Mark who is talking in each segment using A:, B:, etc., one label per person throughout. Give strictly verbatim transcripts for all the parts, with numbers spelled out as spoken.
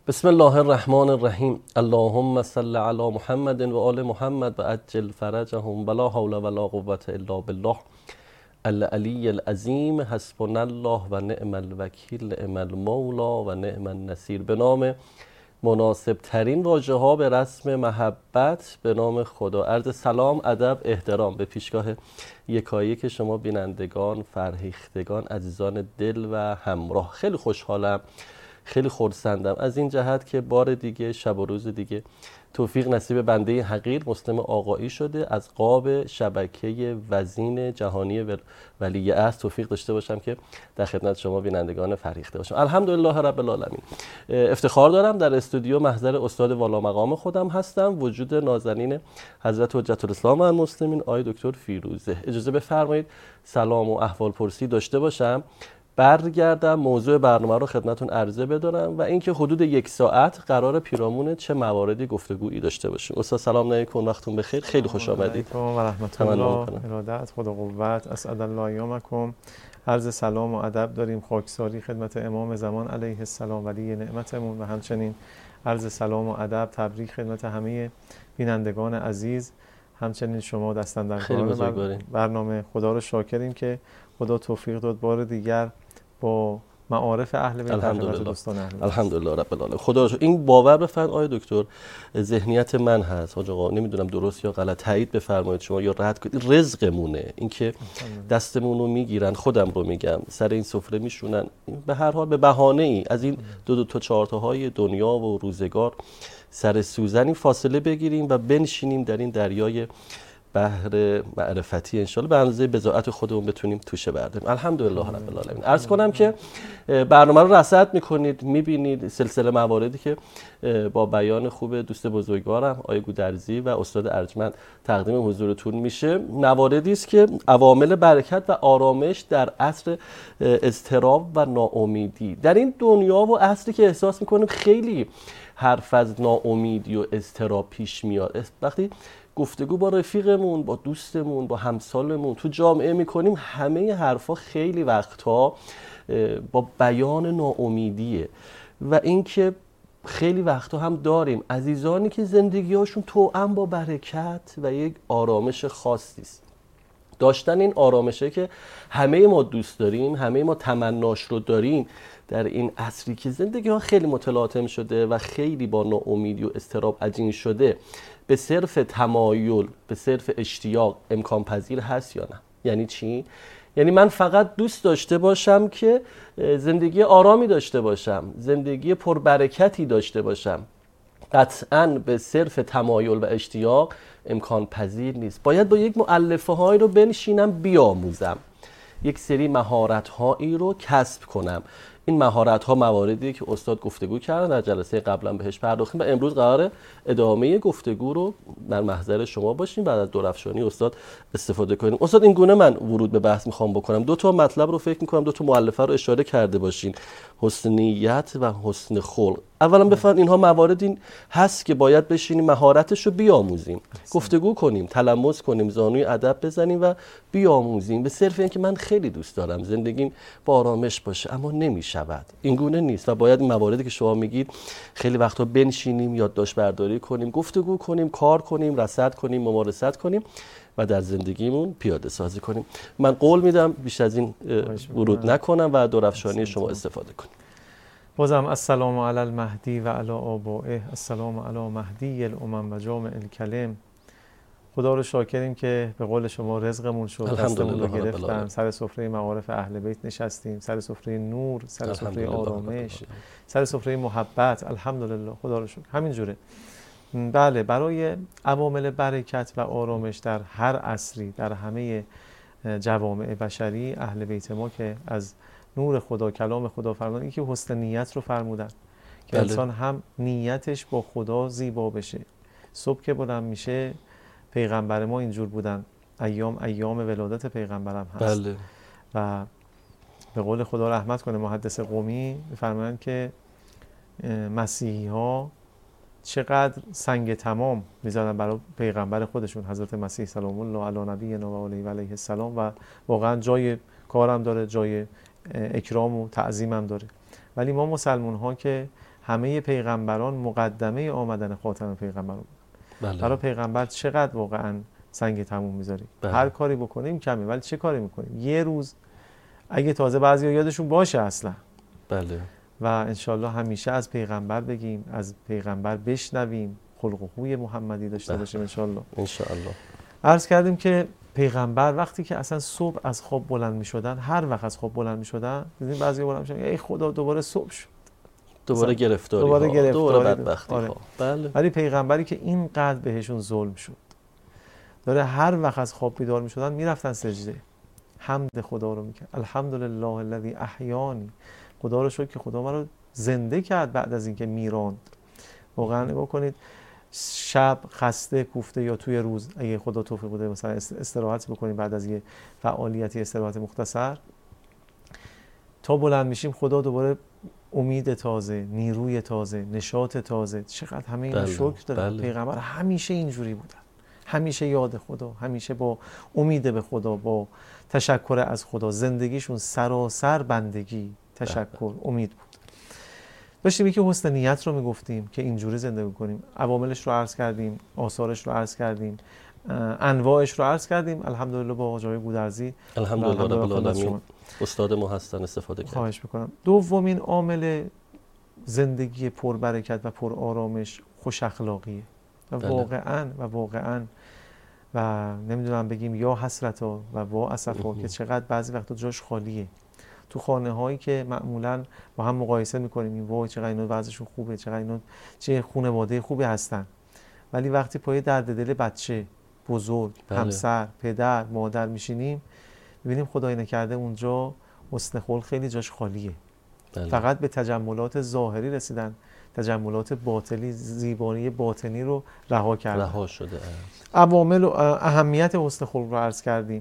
A: بسم الله الرحمن الرحیم. اللهم صل علی محمد و آل محمد و عجل فرجهم ولا حول ولا قوة الا بالله العلی العظیم. حسبنا الله و نعم الوکیل، نعم المولا و نعم النصیر. به نام مناسب ترین واژه ها به رسم محبت به نام خدا. عرض سلام، ادب، احترام به پیشگاه یکایک شما بینندگان، فرهیختگان، عزیزان دل و همراه. خیلی خوشحالم، خیلی خرسندم از این جهت که بار دیگه، شب و روز دیگه توفیق نصیب بنده حقیر مسلم آقایی شده از قاب شبکه وزین جهانی ولی عصر توفیق داشته باشم که در خدمت شما بینندگان فرهیخته باشم. الحمدلله رب العالمین. افتخار دارم در استودیو محضر استاد والا مقام خودم هستم، وجود نازنین حضرت حجت الاسلام و المسلمین آقای دکتر فیروزه. اجازه بفرمایید سلام و احوال پرسی داشته باشم، برگردم موضوع برنامه رو خدمتون عرضه بدارم و اینکه حدود یک ساعت قرار پیرامون چه مواردی گفتگویی داشته باشیم. استاد سلام علیکم، وقتتون بخیر، خیلی خوش آمدید.
B: و رحمت الله ارادت خدا قوت اسعد الله ایامکم. عرض سلام و ادب داریم، خاکساری خدمت امام زمان علیه السلام ولی نعمتمون، و همچنین عرض سلام و ادب تبریک خدمت همه بینندگان عزیز، همچنین شما دستاندرکاران برنامه. خدا رو شاکریم که خدا توفیق داد بار دیگر با معارف اهل بیت
A: الحمدلله
B: دوستان اهل بیت.
A: الحمدلله رب العالمین. خدا رو این باور بفرمایید آقای دکتر، ذهنیت من هست حاج آقا، نمیدونم درست یا غلط، تایید بفرمایید شما یا رد کنید. رزقمونه این که دستمون رو میگیرن، خودم رو میگم، سر این سفره میشونن، به هر حال به بهانه ای از این دو دو تا چهار تاهای دنیا و روزگار سر سوزنی فاصله بگیریم و بنشینیم در این دریای بحر معرفتی، انشالله به اندازه بضاعت خودمون بتونیم توشه برداریم. الحمدلله رب العالمین. عرض کنم که برنامه رو رصد میکنید، میبینید سلسله مواردی که با بیان خوب دوست بزرگوارم آقای گودرزی و استاد ارجمند تقدیم حضورتون میشه. مواردی است که عوامل برکت و آرامش در عصر اضطراب و ناامیدی در این دنیا و عصری که احساس میکنیم خیلی حرف از ناامیدی و اضطراب پیش میاد. وقتی گفتگو با رفیقمون، با دوستمون، با همسالمون تو جامعه میکنیم، همه حرفا خیلی وقتها با بیان ناامیدیه و اینکه خیلی وقتا هم داریم عزیزانی که زندگی‌هاشون توأم با برکت و یک آرامش خاصی است. داشتن این آرامشه که همه ما دوست داریم، همه ما تمناش رو داریم در این عصری که زندگی ها خیلی متلاطم شده و خیلی با ناامیدی و اضطراب عجین شده، به صرف تمایل، به صرف اشتیاق امکان پذیر هست یا نه؟ یعنی چی؟ یعنی من فقط دوست داشته باشم که زندگی آرامی داشته باشم، زندگی پربرکتی داشته باشم. قطعاً به صرف تمایل و اشتیاق امکان پذیر نیست. باید با یک مؤلفه هایی رو بنشینم بیاموزم، یک سری مهارت هایی رو کسب کنم. این مهارت ها مواردی که استاد گفتگو کردن در جلسه قبلا بهش پرداختیم و امروز قراره ادامه گفتگو رو در محضر شما باشیم، بعد از درفشانی استاد استفاده کنیم. استاد این گونه من ورود به بحث میخوام بکنم. دو تا مطلب رو فکر میکنم، دو تا مؤلفه رو اشاره کرده باشین، حسن نیت و حسن خلق. اولا بفرمایید اینها مواردی هست که باید بشینیم مهارتش رو بیاموزیم، گفتگو کنیم، تلمس کنیم، زانوی ادب بزنیم و بیاموزیم. به صرف اینکه من خیلی دوست دارم زندگیم با آرامش باشه، اما نمیشود، این گونه نیست و باید این مواردی که شما میگید خیلی وقتا بنشینیم، یادداشت برداری کنیم، گفتگو کنیم، کار کنیم، رصد کنیم، ممارست کنیم و در زندگیمون پیاده سازی کنیم. من قول میدم بیش از این ورود نکنم و درفشانی شما استفاده کنیم.
B: بازم السلام علی المهدی و علی آبائه، السلام علی مهدی الامم و جامع الکلم. خدا رو شاکریم که به قول شما رزقمون شد، دستمون رو گرفتن، سر سفره معارف اهل بیت نشستیم، سر سفره نور، سر سفره آرامش، سر سفره محبت. الحمدلله، خدا رو شکر. همین جوره. بله، برای عوامل برکت و آرامش در هر عصری، در همه جوامع بشری، اهل بیت ما که از نور خدا، کلام خدا فرمودن، این که حسن نیت رو فرمودن که بله. انسان هم نیتش با خدا زیبا بشه. صبح که بلند میشه، پیغمبر ما اینجور بودن، ایام ایام ولادت پیغمبرم هست. بله. و به قول خدا رحمت کنه محدث قمی فرمودن که مسیحی ها چقدر سنگ تمام میزدن برای پیغمبر خودشون حضرت مسیح سلام الله علی نبینا و علیه و علیه السلام، و واقعا جای کارم داره، جای اکرام و تعظیمم داره. ولی ما مسلمان ها که همه پیغمبران مقدمه آمدن خاتم پیغمبران بودن. بله. برای پیغمبر چقدر واقعا سنگ تموم میذاری؟ بله. هر کاری بکنیم کمه، ولی چه کاری میکنیم؟ یه روز اگه تازه بعضیا یادشون باشه اصلا.
A: بله.
B: و انشالله همیشه از پیغمبر بگیم، از پیغمبر بشنویم، خلق و خوی محمدی داشته باشیم انشالله.
A: انشالله.
B: عرض کردیم که پیغمبر وقتی که اصلا صبح از خواب بلند میشدن، هر وقت از خواب بلند میشدن، دیدین بعضی بلند میشدن ای خدا دوباره صبح شد،
A: دوباره گرفتاری
B: دوباره
A: ها،
B: گرفتاری
A: دوباره بدبختی
B: آره.
A: ها. بله.
B: ولی پیغمبری که اینقدر بهشون ظلم شد، داره هر وقت از خواب بیدار میشدن میرفتن سجده، حمد خدا رو میکرد. الحمدلله الذی احیانی، خدا رو شکر که خدا ما رو زنده کرد بعد از اینکه میراند. واقعا نگاه کنید، شب خسته کوفته یا توی روز اگه خدا توفیق بده مثلا استراحت بکنیم بعد از یه فعالیتی استراحت مختصر، تا بلند میشیم خدا دوباره امید تازه، نیروی تازه، نشاط تازه. چقدر همه اینا شکر داره. بله. پیغمبر همیشه اینجوری بودن، همیشه یاد خدا، همیشه با امید به خدا، با تشکر از خدا. زندگیشون سراسر بندگی، تشکر، بله. امید بود. داشتیم یکی حسن نیت رو میگفتیم که اینجوری زندگی کنیم. عواملش رو عرض کردیم، آثارش رو عرض کردیم، انواعش رو عرض کردیم. الحمدلله با آقای گودرزی
A: الحمدلله رب العالمین استاد ما هستن استفاده کردیم.
B: خواهش میکنم. دومین عامل زندگی پربرکت و پر آرامش خوش اخلاقیه. و بله. واقعا و واقعا و نمیدونم بگیم یا حسرتا و وا اسفا که چقدر بعضی وقتا جاش خالیه. تو خانه هایی که معمولا با هم مقایسه میکنیم، این وای چقدر اینا وضعشون خوبه، چقدر اینا چه خانواده خوبی هستن، ولی وقتی پای درد دل بچه، بزرگ، بله. همسر، پدر، مادر میشینیم، میبینیم خدای نکرده اونجا حسن خلق خیلی جاش خالیه. بله. فقط به تجملات ظاهری رسیدن، تجملات باطنی، زیبایی باطنی رو رها کردن.
A: رها شده.
B: عوامل و اهمیت حسن خلق رو عرض کردیم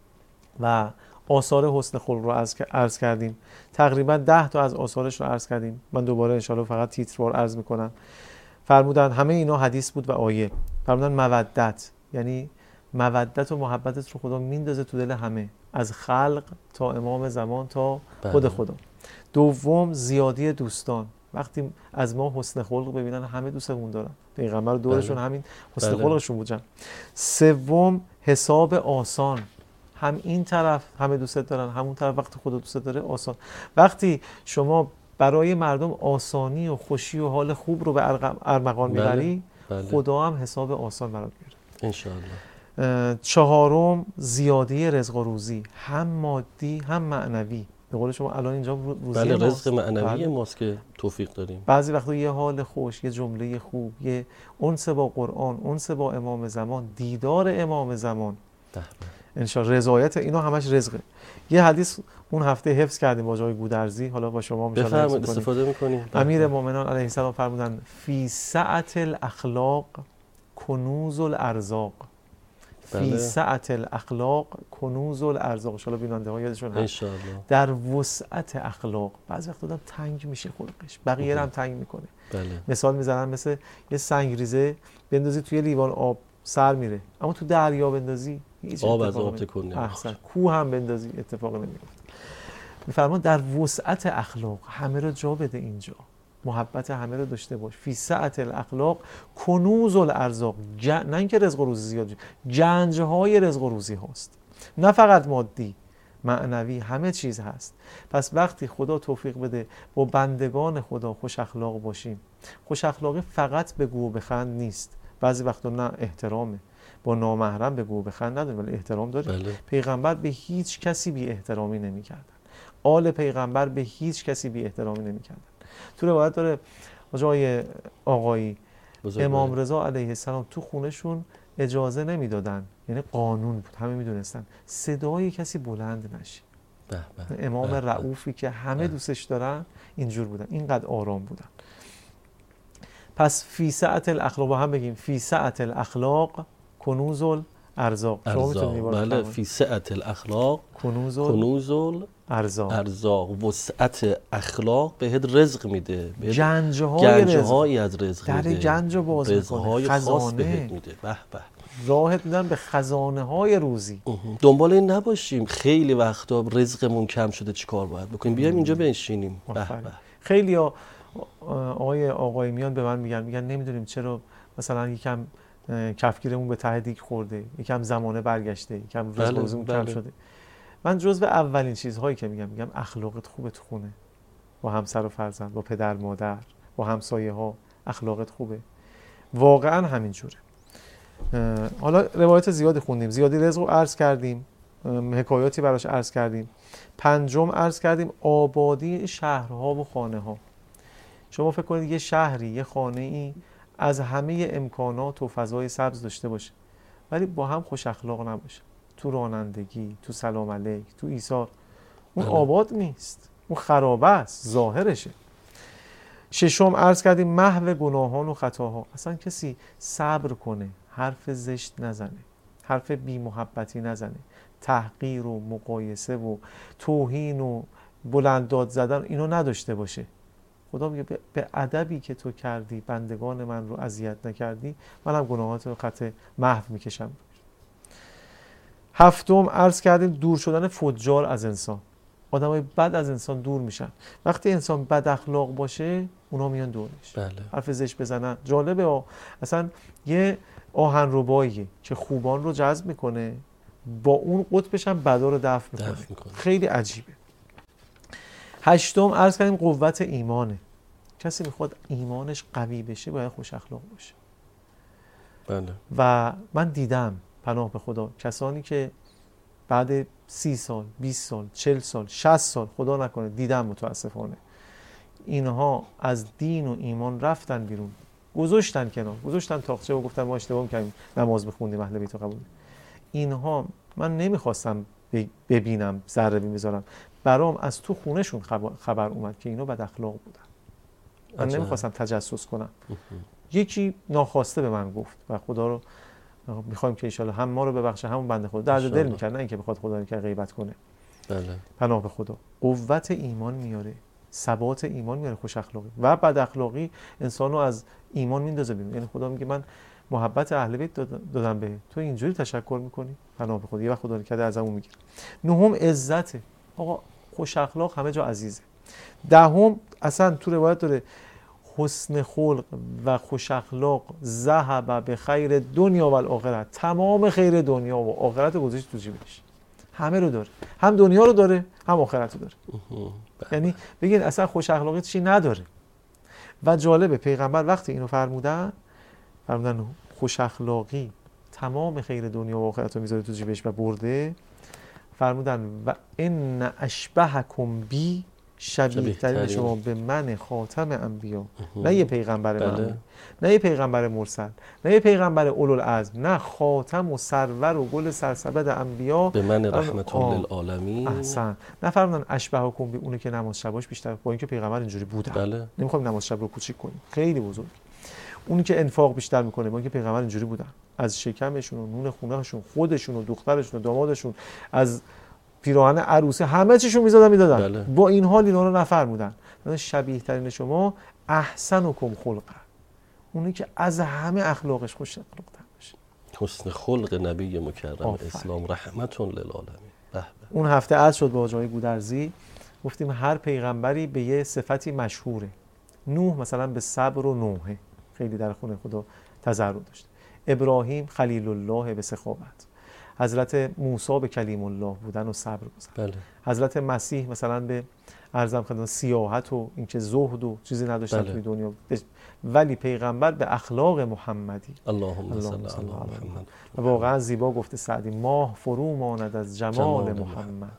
B: و آثار حسن خلق رو عرض کردیم. تقریبا ده تا از آثارش رو عرض کردیم. من دوباره انشاءالله فقط تیتروار عرض میکنم. فرمودن همه اینا حدیث بود و آیه. فرمودن مودت، یعنی مودت و محبتت رو خدا میندازه تو دل همه، از خلق تا امام زمان تا خود خدا. دوم زیادی دوستان، وقتی از ما حسن خلق ببینن همه دوستمون دارن. پیغمبر دورشون بله. همین حسن بله. خلقشون بودن. سوم حساب آسان، هم این طرف همه دوستت دارن، همون طرف وقتی خدا دوستت داره آسان. وقتی شما برای مردم آسانی و خوشی و حال خوب رو به ارمغان میبری، بله. بله. خدا هم حساب آسان برات میاره انشاءالله. چهارم زیادی رزق و روزی، هم مادی هم معنوی. به قول شما الان اینجا روزی
A: بله رزق معنوی ماست که توفیق داریم.
B: بعضی وقتا یه حال خوش، یه جمله خوب، یه انس با قرآن، انس با امام زمان، دیدار امام زمان، انشاءالله رضایت، اینا همش رزقه. یه حدیث اون هفته حفظ کردیم با جای گودرزی، حالا با شما
A: بفرمایید استفاده می‌کنیم.
B: امیر مومنان علیه السلام فرمودن فی سعة الاخلاق کنوز الارزاق. فی سعة الاخلاق کنوز الارزاق. ان شاء الله بیننده ها یادشون هست. در وسعت اخلاق. بعضی وقتا آدم تنگ میشه خلقش، بقیه هم تنگ میکنه. بله. مثال میزنن مثل یه سنگریزه بندازی توی لیوان آب سر میره، اما تو دریا بندازی
A: آب از آب تکون نمیخوره.
B: احسن. کوه هم بندازی اتفاق نمیفته. میفرمان در وسعت اخلاق، همه رو جا بده اینجا، محبت همه رو داشته باش. فی سعة الاخلاق کنوز الارزاق، نه اینکه رزق و روزی زیاد، گنج های رزق و روزی هاست، نه فقط مادی، معنوی، همه چیز هست. پس وقتی خدا توفیق بده با بندگان خدا خوش اخلاق باشیم. خوش اخلاقی فقط بگو و بخند نیست، بعضی وقتا نه احترامه، با نامحرم بگو و بخند نداریم ولی احترام داریم. بله. پیغمبر به هیچ کسی بی احترامی نمی‌کردن، آل پیغمبر به هیچ کسی بی احترامی نمی‌کردن. تو روایت داره جای آقایی امام رضا علیه السلام تو خونهشون اجازه نمیدادن، یعنی قانون بود، همه میدونستن صدای کسی بلند نشه. به به. امام به رؤوفی که همه به. دوستش دارن اینجور بودن، اینقدر آرام بودن. پس فی سعة الاخلاق، با هم بگیم فی سعة الاخلاق کنوز الارزاق.
A: بله فی سعة الاخلاق
B: کنوز
A: کنوز
B: ارزاق.
A: ارزاق. وسعت اخلاق بهت رزق میده،
B: گنج های
A: از رزق
B: میده، در گنج رو باز میکنه، خزانه
A: میده. به به.
B: راحت میدن به خزانه های روزی.
A: دنبال این نباشیم خیلی وقتا رزقمون کم شده چیکار باید بکنیم، بیایم اینجا بنشینیم. به به.
B: خیلیا آقای آقای میان به من میگن میگن نمیدونیم چرا مثلا یکم کفگیرمون به ته دیگ خورده، یکم زمانه برگشته، یکم روز
A: بله،
B: روزمون
A: بله.
B: کم شده. من جزو اولین چیزهایی که میگم میگم اخلاقت خوبه تو خونه، با همسر و فرزند، با پدر مادر، با همسایه ها، اخلاقت خوبه. واقعا همین جوره. حالا روایت زیادی خوندیم، زیادی رزق رو عرض کردیم، حکایاتی براش عرض کردیم. پنجم عرض کردیم آبادی شهرها و خانه ها. شما فکر کنید یه شهری، یه خانه ای از همه امکانات و فضای سبز داشته باشه ولی با هم خوش اخلاق نباشه، تو رانندگی، تو سلام علیک، تو ایثار، اون
A: بله.
B: آباد نیست، اون خرابه است، ظاهرشه. ششم عرض کردیم محو گناهان و خطاها. اصلا کسی صبر کنه، حرف زشت نزنه، حرف بی محبتی نزنه، تحقیر و مقایسه و توهین و بلند داد زدن اینو نداشته باشه. خدا میگه به ادبی که تو کردی بندگان من رو اذیت نکردی، منم گناهات رو خط محو میکشم. هفتم عرض کردیم دور شدن فجار از انسان. آدمای بد از انسان دور میشن. وقتی انسان بد اخلاق باشه اونا میان دورش.
A: بله.
B: حرف زشت بزنن. جالبه ها. اصلا یه آهنرباییه که خوبان رو جذب میکنه، با اون قطبش هم بدا رو دفع میکنه.
A: دفع میکنه.
B: خیلی عجیبه. هشتم عرض کردیم قوت ایمانه. کسی میخواد ایمانش قوی بشه باید خوش اخلاق باشه.
A: بله.
B: و من دیدم پناه به خدا کسانی که بعد سی سال، بیست سال، چل سال، شصت سال، خدا نکنه، دیدم متاسفانه اینها از دین و ایمان رفتن بیرون، گذاشتن کنار، گذاشتن تاقچه و گفتن ما اشتباه می‌کردیم، نماز بخوندیم، اهل بیت قبول. اینها من نمیخواستم ببینم، ذره بین بذارم، برام از تو خونهشون خبر اومد که اینا بد اخلاق بودن. من عجب. نمیخواستم تجسس کنم. یکی ناخواسته به من گفت و خدا رو میخوایم که انشالله هم ما رو ببخشه همون بنده خدا. درد دل میکنه، نه اینکه بخواد خدا که غیبت کنه.
A: بله.
B: پناه به خدا. قوت ایمان میاره، ثبات ایمان میاره، خوش اخلاقی و بد اخلاقی انسانو از ایمان میندازه بیرون. یعنی خدا میگه من محبت اهل بیت دادم به تو، اینجوری تشکر میکنی؟ پناه به خدا. یه وقت خدا نکرده ازمون میگیره. نهم عزته. آقا خوش اخلاق همه جا عزیزه. دهم اصلا تو روایت داره حسن خلق و خوش اخلاق ذهب به خیر دنیا و الاخره. تمام خیر دنیا و آخرت گذاشت تو جیبش. همه رو داره، هم دنیا رو داره هم آخرت رو داره. یعنی بگین اصلا خوش اخلاقی چی نداره. و جالبه پیغمبر وقتی اینو فرمودن فرمودن خوش اخلاقی تمام خیر دنیا و آخرت رو میذاره تو جیبش و برده، فرمودن و ان اشبهکم بی، شبیه ترین شما به من خاتم انبیا. نه یه پیغمبر معمولی، نه یه پیغمبر مرسل، نه یه پیغمبر اولوالعزم، نه خاتم و سرور و گل سرسبد انبیا،
A: به من رحمت للعالمین.
B: احسن. نه فرمودن اشبهکم بی، اونه که نماز شباش بیشتر، با اینکه پیغمبر اینجوری بودن.
A: بله.
B: نمیخوایم نماز شب رو کوچیک کنیم، خیلی بزرگ. اونی که انفاق بیشتر میکنه، با اینکه پیغمبر اینجوری بودن، از شکمشون و نون خونه‌شون، خودشون و دخترشون و دامادشون، از پیراهن عروسی همه چیشون میزدن میدادن.
A: بله.
B: با این حال اینا رو نفرمودن. شبیه ترین شما احسنکم خلقا، اونی که از همه اخلاقش خوش اخلاق تر باشه.
A: حسن خلق نبی مکرم اسلام رحمت للعالمین.
B: اون هفته عرض شد با جای گودرزی، گفتیم هر پیغمبری به یه صفتی مشهوره. نوح مثلا به صبر و نوحه، خیلی در خونه خدا تضرع داشت. ابراهیم خلیل الله به سخاوت. حضرت موسی به کلیم الله بودن و صبر گذاشت.
A: بله.
B: حضرت مسیح مثلا به ارزم خدمت سیاحت و اینکه زهد و چیزی نداشتن توی دنیا. ولی پیغمبر به اخلاق محمدی.
A: اللهم صل علی محمد.
B: و واقعا زیبا گفته سعدی، ماه فرو ماند از جمال, جمال محمد, محمد.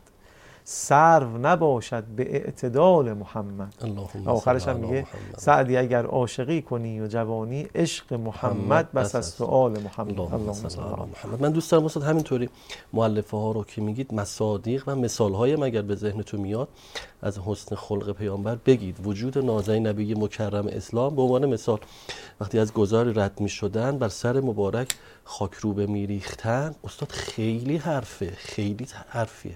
B: سرو نباشد به اعتدال محمد. آخرش هم میگه سعدی اگر عاشقی کنی و جوانی، عشق محمد بس از تو آل محمد. اللهم صل علی محمد.
A: من دوست دارم استاد همینطوری مؤلفه ها رو که میگید مصادیق و مثال های مگر به ذهنتون میاد از حسن خلق پیامبر بگید. وجود نازنین نبی مکرم اسلام به عنوان مثال، وقتی از گذاری رد میشدن بر سر مبارک خاکروبه میریختن، استاد خیلی حرفه، خیلی حرفیه.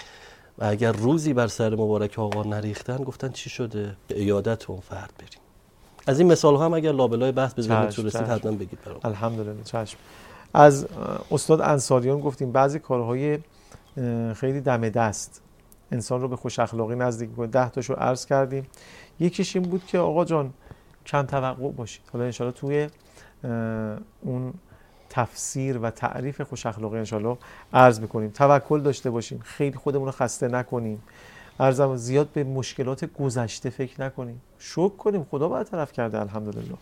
A: و اگر روزی بر سر مبارک آقا نریختن گفتن چی شده؟ به عیادت اون فرد بریم. از این مثال ها هم اگر لابلای بحث به ذهنتون رسید حتما بگید برام.
B: الحمدلله. چشم. از استاد انصاریان گفتیم بعضی کارهای خیلی دم دست انسان رو به خوش اخلاقی نزدیک میکنه. ده تاشو عرض کردیم. یکیش این بود که آقا جان کم توقع باشید. حالا ان شاءالله توی اون تفسیر و تعریف خوش اخلاقی ان شاءالله عرض میکنیم. توکل داشته باشیم، خیلی خودمون رو خسته نکنیم. عرضم زیاد به مشکلات گذشته فکر نکنیم، شکر کنیم خدا برطرف کرده الحمدلله،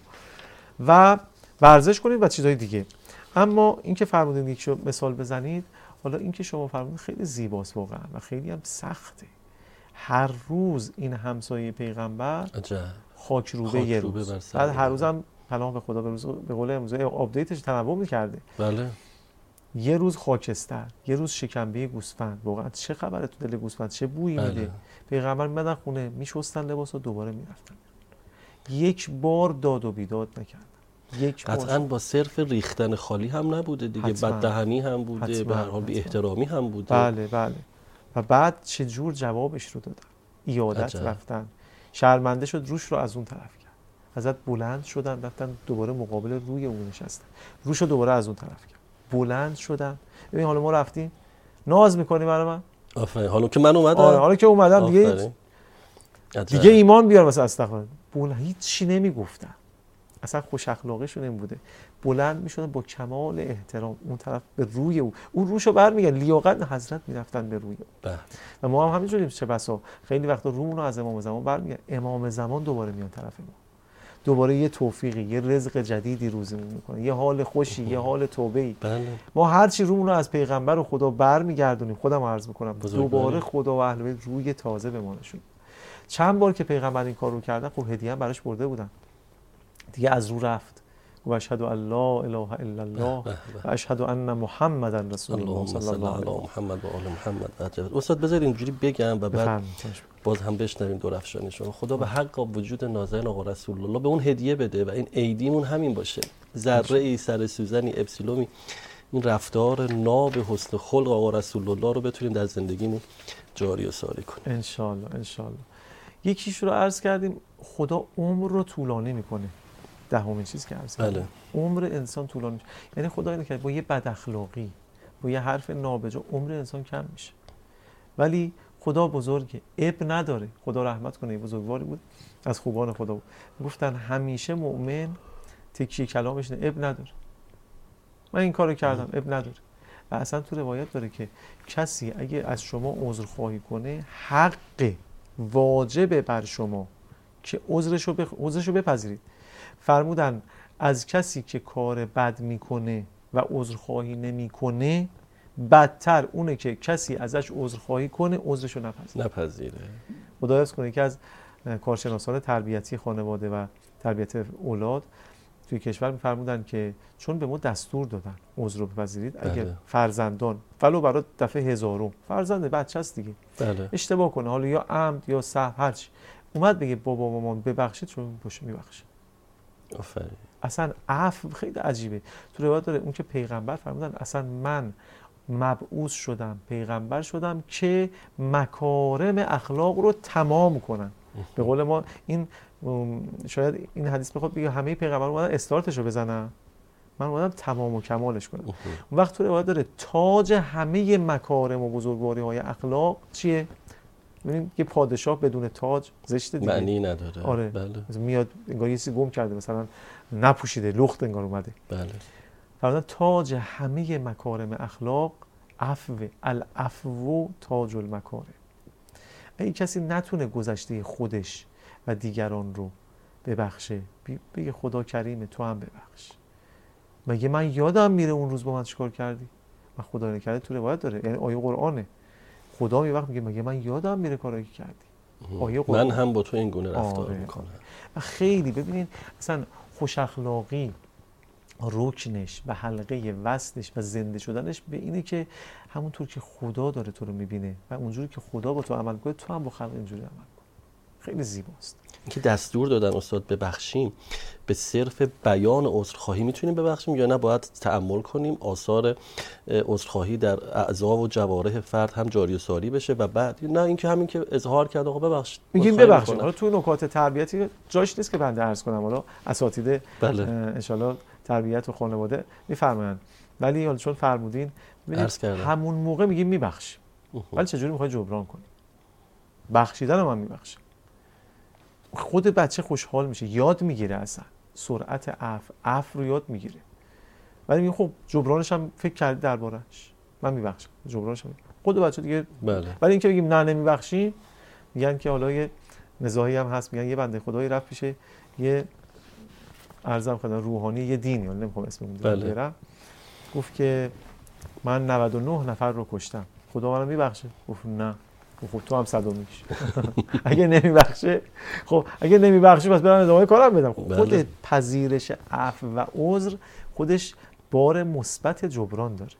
B: و ورزش کنید و چیزهای دیگه. اما اینکه فرمودین یک شو مثال بزنید، حالا اینکه شما فرمودین خیلی زیباست واقعا و خیلی هم سخته. هر روز این همسایه پیغمبر خاک روبه یه روز، بعد هر روز هم پناه به خدا به, روز به قول امروزه آپدیتش تنوع می‌کرده.
A: بله.
B: یه روز خاکستر، یه روز شکمبه گوسفند. واقعا چه خبره تو دل گوسفند، چه بویی
A: بله.
B: میده. پیغمبر میمدن خونه، میشستن لباس و دوباره میرفتن. یک بار داد و بیداد نکردن. یک
A: قطعاً با صرف ریختن خالی هم نبوده دیگه، بددهنی هم بوده،
B: حتما.
A: به هر حال بی احترامی هم بوده.
B: بله بله. و بعد چه جور جوابش رو دادن. ایادت عجب. رفتن، شرمنده شد، روش رو از اون طرف کرد. ازت بلند شدن رفتن دوباره مقابل روی اون نشستن، روش رو دوباره از اون طرف کرد. بلند شدن. ببین حالا ما رفتیم ناز میکنی برای من.
A: آفرین. حالا که من اومدم.
B: آره حالا که اومدم دیگه دیگه ایمان بیار مثلا استغفر. بلند هیچ چی نمیگفتن. اصلا خوش اخلاقیشون این بوده. بلند میشدن با کمال احترام اون طرف به روی او، اون روشو برمیگن، لیاقت حضرت میرفتن به روی او. و ما هم همینجوریم. چه بسا خیلی وقتا رومون رو از امام زمان برمیگن، امام زمان دوباره میان طرف ما، دوباره یه توفیقی، یه رزق جدیدی روزمون میکنه، یه حال خوشی، یه حال توبه‌ای.
A: بله.
B: ما هر چی رومون رو از پیغمبر و خدا برمیگردونیم، خودم عرض میکنم دوباره خدا و اهل بیت روی تازه به ما نشون. چند بار که پیغمبر این کار رو کردن، خب هدیه هم براش برده بودن دیگه، از رو رفت. و اشهد ان لا اله الا الله و اشهد ان محمدا رسول الله صلی الله علیه و
A: محمد و آل محمد. استاد بذارید اینجوری بگم و بعد باز هم بشنویم درفشانیشون. خدا به حق وجود نازنین آقا رسول الله به اون هدیه بده و این عیدیمون همین باشه، ذره ای، سر سوزنی، اپسیلومی، این رفتار ناب حسن خلق آقا رسول الله رو بتونیم در زندگیمون جاری و ساری کنیم.
B: ان شاء الله ان شاء الله. یکیش رو عرض کردیم، خدا عمر رو طولانی میکنه. دهمین چیز که عرض کردیم، عمر انسان طولانی میشه. یعنی خدا اینو کرد با یه بد اخلاقی، با یه حرف نابجا عمر انسان کم میشه. ولی خدا بزرگه، اب نداره. خدا رحمت کنه، بزرگواری بود، از خوبان خدا بود. گفتن همیشه مؤمن تکیه کلامش نه، اب نداره. من این کارو کردم، اب نداره. و اصلا تو روایت داره که کسی اگه از شما عذرخواهی کنه، حق واجبه بر شما که عذرشو بخ... عذرشو بپذیرید. فرمودن از کسی که کار بد میکنه و عذرخواهی نمیکنه، بدتر اونه که کسی ازش عذرخواهی کنه عذرشو نپذیره.
A: نپذیره.
B: خدا حفظ کنه. که از کارشناسان تربیتی خانواده و تربیت اولاد توی کشور میفرمودن که چون به ما دستور دادن عذر رو بپذیرید، اگه بله. فرزندان ولو برای دفعه هزارم، فرزند بچه است دیگه، بله. اشتباه کنه، حالا یا عمد یا سهو هرچی، اومد بگه بابا مامان ببخشید، چون باشه میبخشه.
A: آفرین.
B: اصلا عفو خیلی عجیبه. تو روایت داره اون که پیغمبر فرمودن اصلا من مبعوث شدم، پیغمبر شدم که مکارم اخلاق رو تمام کنم. به قول ما این شاید این حدیث بخواد بگه همه پیغمبران اومدن استارتش رو بزنن، من اومدم تمام و کمالش کنم. اون وقت تو روایت داره تاج همه مکارم و بزرگواری های اخلاق چیه؟ ببین یه پادشاه بدون تاج زشته دیگه،
A: معنی نداره.
B: آره.
A: بله.
B: میاد انگار یه چیزی گم کرده، مثلا نپوشیده، لخت انگار اومده.
A: بله.
B: فرضاً تاج همه مکارم اخلاق عفو، العفو تاج المکارم. اگه کسی نتونه گذشته خودش و دیگران رو ببخشه، بگه خدا کریمه تو هم ببخش. مگه من یادم میره اون روز با من چیکار کردی؟ من خدا نکرده تو روایت داره، یعنی آیه قرآنه. خدا یه وقت میگه مگه من یادم میره کارایی که کردی؟ آیه قرآن.
A: من هم با تو این گونه رفتار
B: آره.
A: میکنم.
B: و خیلی ببینین اصلا خوش اخلاقی رکنش و حلقه وصلش و زنده شدنش به اینه که همونطور که خدا داره تو رو میبینه و اونجوری که خدا با تو عمل کنه، تو هم با خلق اینجوری عمل کن. خیلی زیباست.
A: اینکه دستور دادن استاد ببخشیم، به صرف بیان عذرخواهی میتونیم ببخشیم یا نه باید تأمل کنیم آثار عذرخواهی در اعضا و جوارح فرد هم جاری و ساری بشه و بعد نه اینکه همین که اظهار کرد آقا ببخشید
B: میگیم ببخشید. حالا تو نکات تربیتی جاش نیست که بنده عرض کنم، حالا اساتید
A: بله.
B: ان شاءالله تربیت و خانواده میفرمایند، ولی حالا چون فرمودین همون موقع میگیم میبخش، ولی چجوری میخوای جبران کنی؟ بخشیدن رو من میبخشم. خود بچه خوشحال میشه، یاد میگیره، اصلا سرعت عفو عفو رو یاد میگیره. ولی میگه خب جبرانش هم فکر کردی دربارش، من میبخشم جبرانش هم. خود بچه دیگه
A: بله.
B: ولی اینکه بگیم نه نمیبخشیم، میگن که حالا یه مزاحی هم هست، میگن یه بنده خدایی رفت پیش یه ارزم خدمت روحانی یه دینی، حالا نمیخوام اسمش رو ببرم، گفت که من نود و نه نفر رو کشتم، خدا منو میبخشه؟ گفت نه. خب تو هم صدومیش. اگه نمیبخشه، خب اگه نمیبخشه پس برام ادامه کارم بدم. خود بله. پذیرش عفو و عذر خودش بار مثبت جبران داره.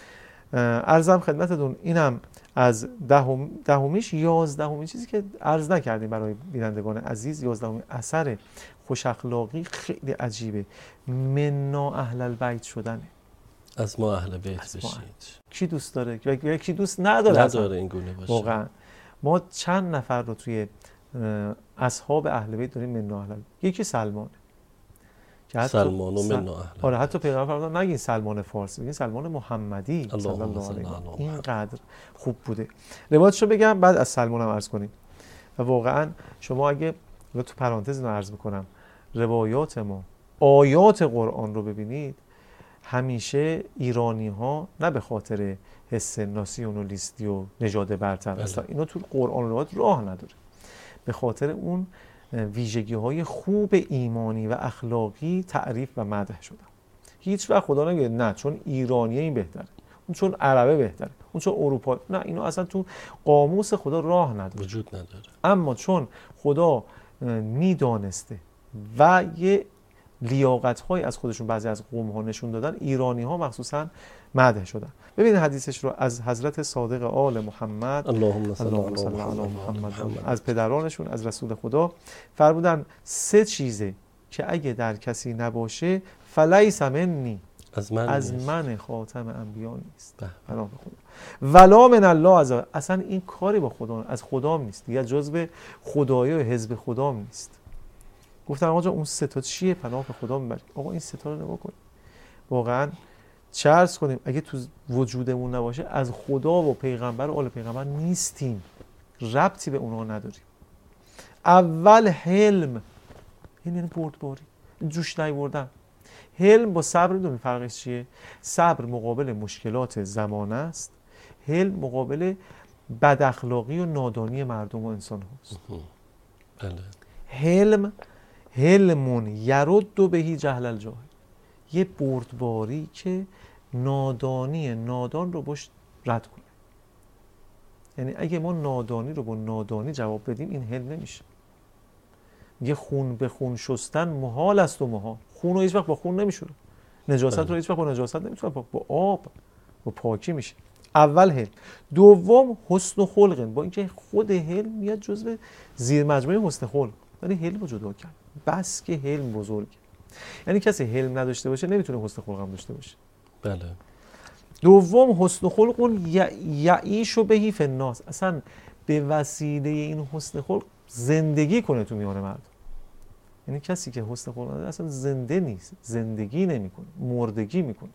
B: عرضم خدمتتون اینم از دهم دهمیش. یازدهمین چیزی که عرض نکردیم برای بینندگان عزیز، یازدهمین اثر خوش اخلاقی خیلی عجیبه، منا اهل البیت شدنه.
A: از ما اهل بیت بشید.
B: کی دوست داره یا کی دوست نداره؟
A: نداره این گونه باشه.
B: واقعا ما چند نفر رو توی اصحاب اهل بیت داریم منا اهل. یکی سلمانه که حتی
A: سلمان و منا اهل.
B: آره حتی پیغمبر فرمودن نگین سلمان فارسی، بگین سلمان محمدی صلی الله علیه و آله. اینقدر خوب بوده. روایتشو بگم بعد از سلمان هم عرض کنیم. و واقعا شما اگه تو پرانتز اینو عرض میکنم، روایات ما، آیات قرآن رو ببینید، همیشه ایرانی ها نه به خاطر حس ناسیونالیستی و نژاد برتر، اصلا اینا تو قرآن و روایات راه نداره، به خاطر اون ویژگی های خوب ایمانی و اخلاقی تعریف و مدح شدن. هیچ وقت خدا نگه نه چون ایرانیه این بهتره، اون چون عربه بهتره، اون چون اروپا، نه، اینا اصلا تو قاموس خدا راه نداره،
A: وجود نداره.
B: اما چون خدا میدانسته و یه لیاقت‌های از خودشون بعضی از قوم‌ها نشون دادن، ایرانی‌ها مخصوصاً مدح شدن. ببینید حدیثش رو از حضرت صادق آل محمد
A: اللهم صل
B: علی محمد از پدرانشون از رسول خدا فرمودن سه چیزه که اگه در کسی نباشه فلیس منی،
A: از من
B: از
A: نیست.
B: من خاتم انبیا نیست. پناه به خدا. ولا من الله عز وجل، اصلا این کاری با خدا از خدام نیست، دیگه جزء خدایی و حزب خدام نیست. گفتن آقا اون سه تا چیه؟ پناه به خدا میبریم. آقا این سه تا رو نگاه کنیم، واقعا چه عرض کنیم، اگه تو وجودمون نباشه از خدا و پیغمبر و آل پیغمبر نیستیم، ربطی به اونها نداریم. اول حلم، این یعنی بردباری، جوش نیوردن. حلم با صبر میدونی فرقش چیه؟ صبر مقابل مشکلات زمانه است، حلم مقابل بد اخلاقی و نادانی مردم و انسان هاست.
A: بله.
B: حلم حلمون یرد بهی جهل الجاهل، یه بردباری که نادانی نادان رو باش رد کنه. یعنی اگه ما نادانی رو با نادانی جواب بدیم این حلم نمیشه. یه خون به خون شستن محال است و محال، خون رو هیچ وقت با خون نمیشوره، نجاست رو هیچ وقت با نجاست نمیتونه، با آب با پاکی میشه. اول حلم. دوم حسن و خلق، با اینکه خود حلم میاد جزء زیر مجموعه حسن خلق، ولی حلم رو جدا کرد، بس که حلم بزرگه. یعنی کسی حلم نداشته باشه نمیتونه حسن خلق هم داشته باشه.
A: بله.
B: دوم حسن خلق یعیش بهی فی الناس، اصلا به وسیله این حسن خلق زندگی کنه تو میان مردم. یعنی کسی که حسن خلق نداره اصلا زنده نیست، زندگی نمیکنه، مردگی میکنه.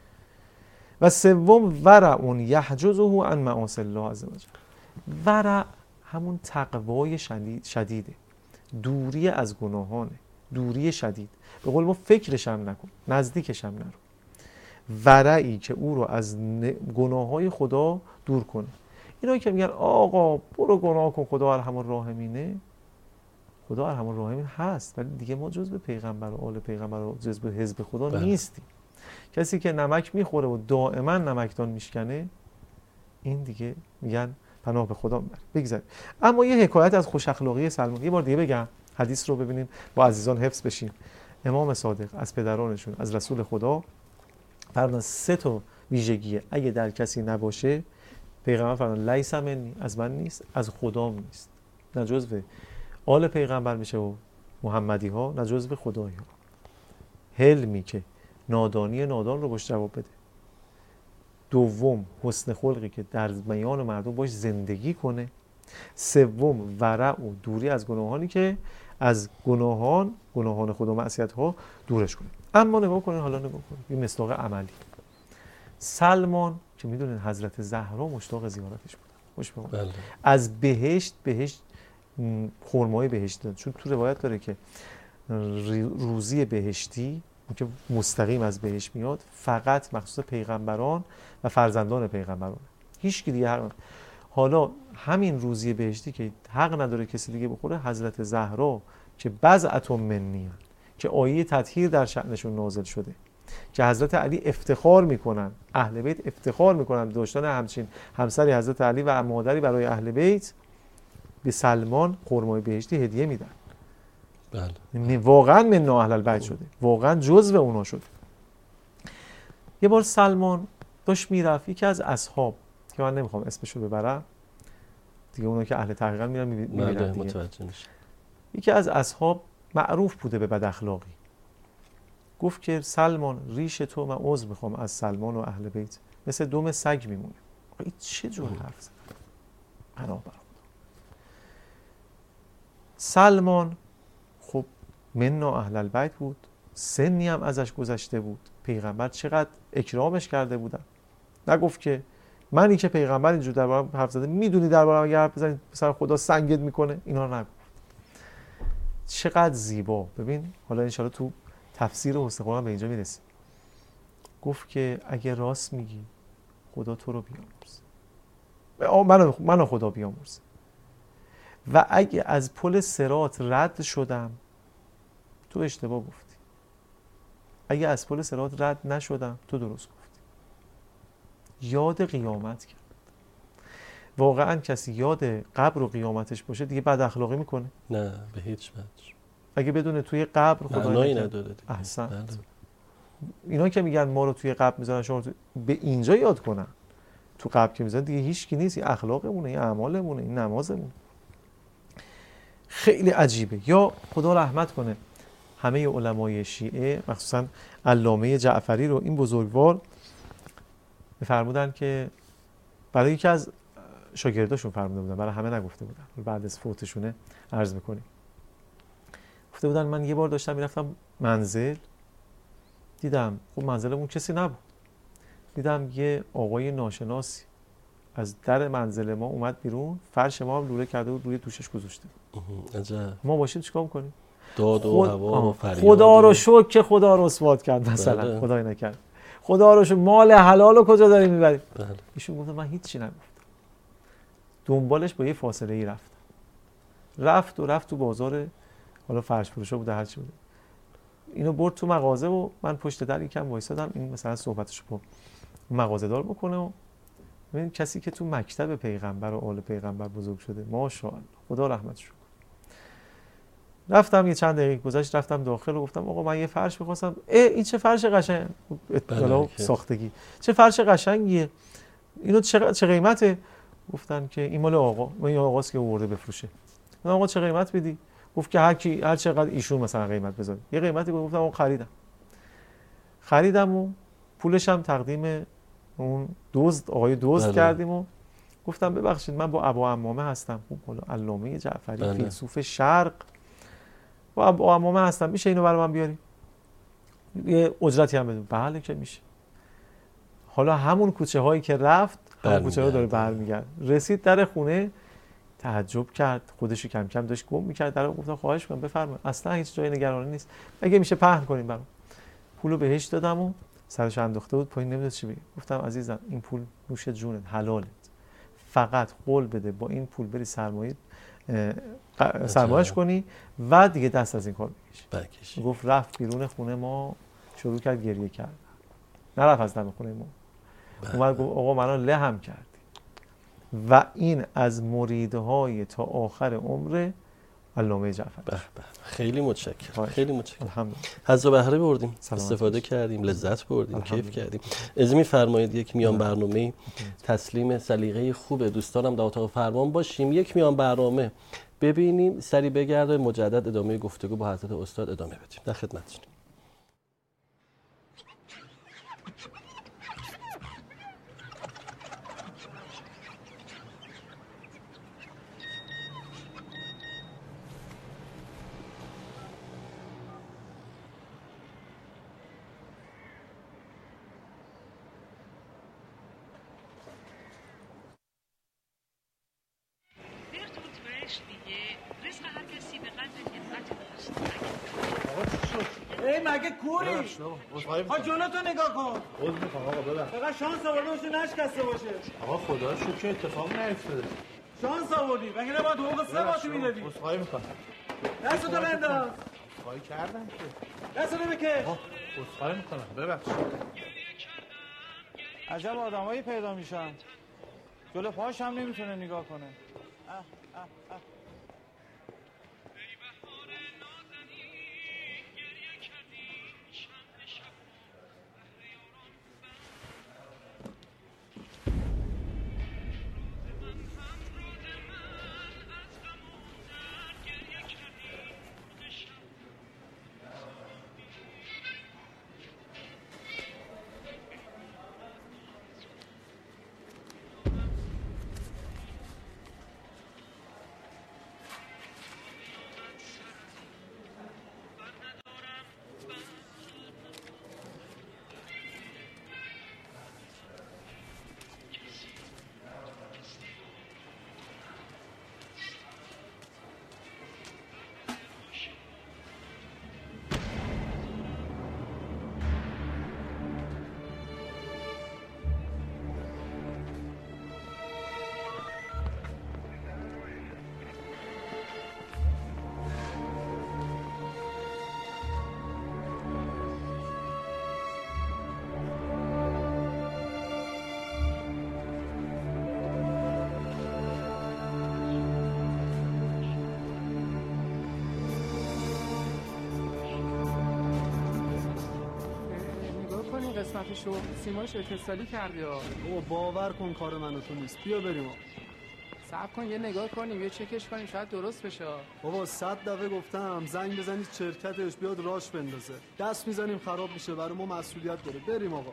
B: و سوم ورع یحجزه عن معاصی الله عز وجل. ورع همون تقوای شدیده، دوری از گناهانه، دوری شدید. به قول ما فکرش هم نکن، نزدیکش هم نرو. ورعی که او رو از گناههای خدا دور کنه. اینا که میگن آقا برو گناه کن خدا ارحم الراحمینه، خدا ارحم الراحمین هست، ولی دیگه ما جزء پیغمبر و آل پیغمبر و جزء حزب خدا بله. نیستیم. کسی که نمک میخوره و دائما نمکدان میشکنه، این دیگه میگن پناه به خدا میبره. بگذاریم. اما یه حکایت از خوش اخلاقی سلمان یه بار دیگه بگم، حدیث رو ببینیم با عزیزان حفظ بشیم. امام صادق از پدرانشون از رسول خدا فرمودن سه تا ویژگی اگه در کسی نباشه، پیغمبر فرمودن لیس منی، از من نیست، از خدام نیست، نه جزو آل پیغمبر میشه و محمدی ها، نه جزو خدایی ها. حلمی که نادانی نادان رو باش جواب بده. دوم حسن خلقی که در میان مردم باش زندگی کنه. سوم ورع و دوری از گناهانی که از گناهان گناهان خدا و معصیت ها دورش کنه. اما نگاه کنین، حالا نگاه کنین این مصداق عملی. سلمان که میدونین حضرت زهرا مشتاق زیارتش بودن، خوش بخور.
A: بله.
B: از بهشت بهشت خرمای بهشت داد، چون تو روایت داره که روزی بهشتی که مستقیم از بهشت میاد فقط مخصوص پیغمبران و فرزندان پیغمبران، هیچ کی دیگه حق. حالا همین روزی بهشتی که حق نداره کسی دیگه بخوره، حضرت زهرا که بضعة منی که آیه تطهیر در شأنشون نازل شده، که حضرت علی افتخار میکنن، اهل بیت افتخار میکنن داشتن همچین همسری حضرت علی و مادری برای اهل بیت، به سلمان خرمای بهشتی هدیه میدن. بله. واقعا من اهل البیت شده، واقعا جزو اونا شده. یه بار سلمان داشت میرفت، یکی از اصحاب که من نمیخوام اسمشو ببرم دیگه، اونا که اهل تحقیقا میرن میبینن دیگه،
A: متوجه میشه.
B: یکی از اصحاب معروف بوده به بد اخلاقی، گفت که سلمان ریش تو من عذر میخوام از سلمان و اهل بیت، مثل دم سگ میمونه. این چه جور حرف زد؟ بنابر سلمان خب منا اهل البیت بود، سنی هم ازش گذشته بود، پیغمبر چقدر اکرامش کرده بودن. نگفت که منی که پیغمبر اینجور دربارم حرف زده، میدونی دربارم اگه حرف بزنی پسر خدا سنگت میکنه، اینا نگفت. چقدر زیبا. ببین حالا انشاءالله تو تفسیر حسن قرآن به اینجا میرسیم. گفت که اگه راست میگی خدا تو رو بیامرزه، منو منو خدا بیامرزه، و اگه از پل صراط رد شدم تو اشتباه گفتی، اگه از پل صراط رد نشدم تو درست گفتی. یاد قیامت کرد. واقعا کسی یاد قبر و قیامتش باشه دیگه بد اخلاقی میکنه؟
A: نه به هیچ وجه.
B: اگه بدونه توی قبر خدای
A: نداره.
B: احسن.
A: بله.
B: اینا که میگن ما رو توی قبر میذارن، شما تو... به اینجا یاد کنن. تو قبر که میذارن دیگه هیچ کی نیست، این اخلاقمونه، این اعمالمونه، این نمازمونه. خیلی عجیبه. یا خدا رحمت کنه همه علمای شیعه، مخصوصا علامه جعفری رو، این بزرگوار میفرمودن که برای یکی از شاگرداشون فرموده بودن، برای همه نگفته بودن، بعد از فوتشونه عرض میکنیم. گفته بودن من یه بار داشتم میرفتم منزل، دیدم خب منزلمون کسی نبود، دیدم یه آقای ناشناسی از در منزل ما اومد بیرون، فرش ما هم لوله کرده بود، روی دوشش گذاشته بود.
A: عجب.
B: ما باشیم چیکار می‌کنیم؟
A: داد و هوا و فریاد.
B: خدا رو شکر که خدا رو اثبات کرد مثلا. بله. خدای نکرد. خدا رو شکر مال حلال رو کجا داریم میبریم؟
A: بله.
B: ایشون گفت من هیچ چی نگفتم. دنبالش با یه فاصله ای رفت. رفت و رفت تو بازار، حالا فرش فروشا بوده هر چی بوده. اینو برد تو مغازه و من پشت در یکم وایسادم، این مثلا صحبتشو با مغازه‌دار بکنه و ببین کسی که تو مکتب پیغمبر و آل پیغمبر بزرگ شده، ماشاءالله خدا رحمتش کنه. رفتم یه چند دقیقه گذشت، رفتم داخل و گفتم آقا من یه فرش می‌خواستم. اه این چه فرش قشنگ، اطلاع ساختگی، چه فرش قشنگیه، اینو چه چه قیمته؟ گفتن که این مال آقا، من این آقاست که آورده بفروشه. من آقا چه قیمت بدی؟ گفت که هر کی هر چقدر ایشون مثلا قیمت بذاره. یه قیمتی گفتم آقا خریدم. خریدم و پولش هم تقدیم اون دزد، آقای دزد کردیم و گفتم ببخشید من با ابا عمامه هستم. خب حالا علامه جعفری بله. فیلسوف شرق، با ابا عمامه هستم، میشه اینو برام بیاری؟ یه اجرتی هم بدون. بله که میشه. حالا همون کوچه هایی که رفت همون کوچه ها داره برمیگرد. رسید در خونه، تعجب کرد، خودشو کم کم داشت گم میکرد. در گفتم خواهش می‌کنم بفرمایید، اصلا هیچ جای نگرانی نیست، اگه میشه پهن کنیم برام. پولو بهش دادم و سرش انداخته بود پایین، نمیدونست چی بگه. گفتم عزیزم این پول نوش جونت، حلاله، فقط قول بده با این پول بری سرمایه سرمایه‌اش کنی و دیگه دست از این کار بکشی. گفت رفت بیرون خونه ما، شروع کرد گریه کرد، نرفت از دم خونه ما. اومد گفت آقا منو لهم کردی. و این از مریدهای تا آخر عمر علامه جعفری. به به،
A: خیلی متشکرم، خیلی متشکرم.
B: الحمدلله.
A: حظ و بهره بردیم، استفاده کردیم، لذت بردیم، کیف کردیم. اجازه می‌فرمایید یک میان برنامه تسلیم سلیقه خوب دوستانم در اتاق فرمان باشیم، یک میان برنامه ببینیم، سری بگرده، مجدد ادامه گفتگو با حضرت استاد ادامه بدیم. در خدمتتونیم.
C: رزق هر کسی به قدر همت اوست.
D: آقا چی شد؟ ای مگه کوری؟ ها جلو تو نگاه کن. عذر میخوام آقا ببخش. فقط شانس آورده باشه نشکسته باشه. آقا خدا رو شکر اتفاق نیفتاده. شانس آوردی. مگه نباید حقوق سه باشی میدادی؟ عذرخواهی میکنم. دستتو بنداز. عذرخواهی کردم که. دستتو بکش. عذرخواهی میکنم. ببخش. عجب آدمایی پیدا میشن. جلو پاش هم نمیتونه نگاه کنه. اه اه اه.
E: قسمتشو سیمایش اتصالی کردی ها.
F: بابا باور کن کار من و تو نیست. بیا بریم.
E: صبر کن یه نگاه کنیم یه چکش کنیم شاید درست بشه.
F: بابا صد دفعه گفتم زنگ بزنید شرکتش بیاد راش بندازه. دست میزنیم خراب میشه. برای ما مسئولیت داره. بریم آقا.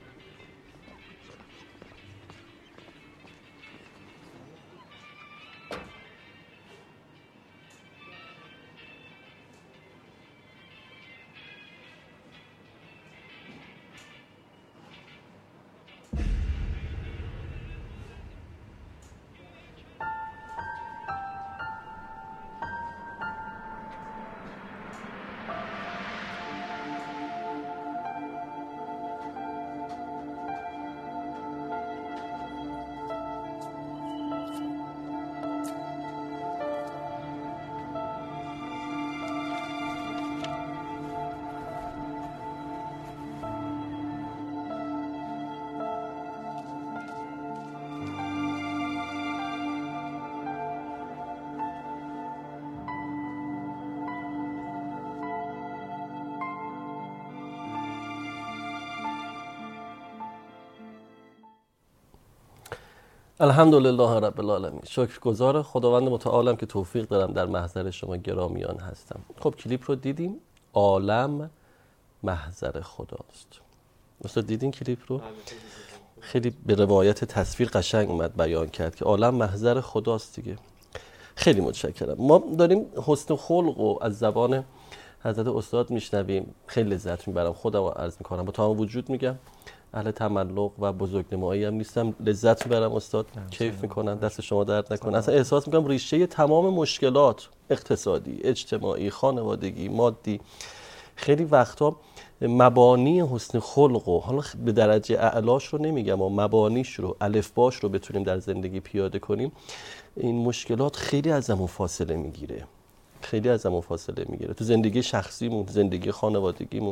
A: الحمدلله رب العالمین. شکرگزار خداوند متعالم که توفیق دارم در محضر شما گرامیان هستم. خب کلیپ رو دیدیم. عالم محضر خداست. مثلا دیدین کلیپ رو؟ خیلی به روایت تصویر قشنگ اومد بیان کرد که عالم محضر خداست دیگه. خیلی متشکرم. ما داریم حسن خلق و از زبان حضرت استاد میشنویم. خیلی لذت میبرم. خودم رو عرض میکنم با تمام وجود میگم اهل تملق و بزرگنمایی هم نیستم. لذت میبرم استاد. کیف میکنم. دست شما درد نکنه. اصلا احساس میکنم ریشه تمام مشکلات اقتصادی، اجتماعی، خانوادگی، مادی خیلی وقتا مبانی حسن خلق و حالا به درجه اعلاش رو نمیگم و مبانیش رو الفباش رو بتونیم در زندگی پیاده کنیم، این مشکلات خیلی ازمون فاصله میگیره. خیلی ازمون فاصله میگیره تو زندگی شخصیمون، زندگی خانوادگیمون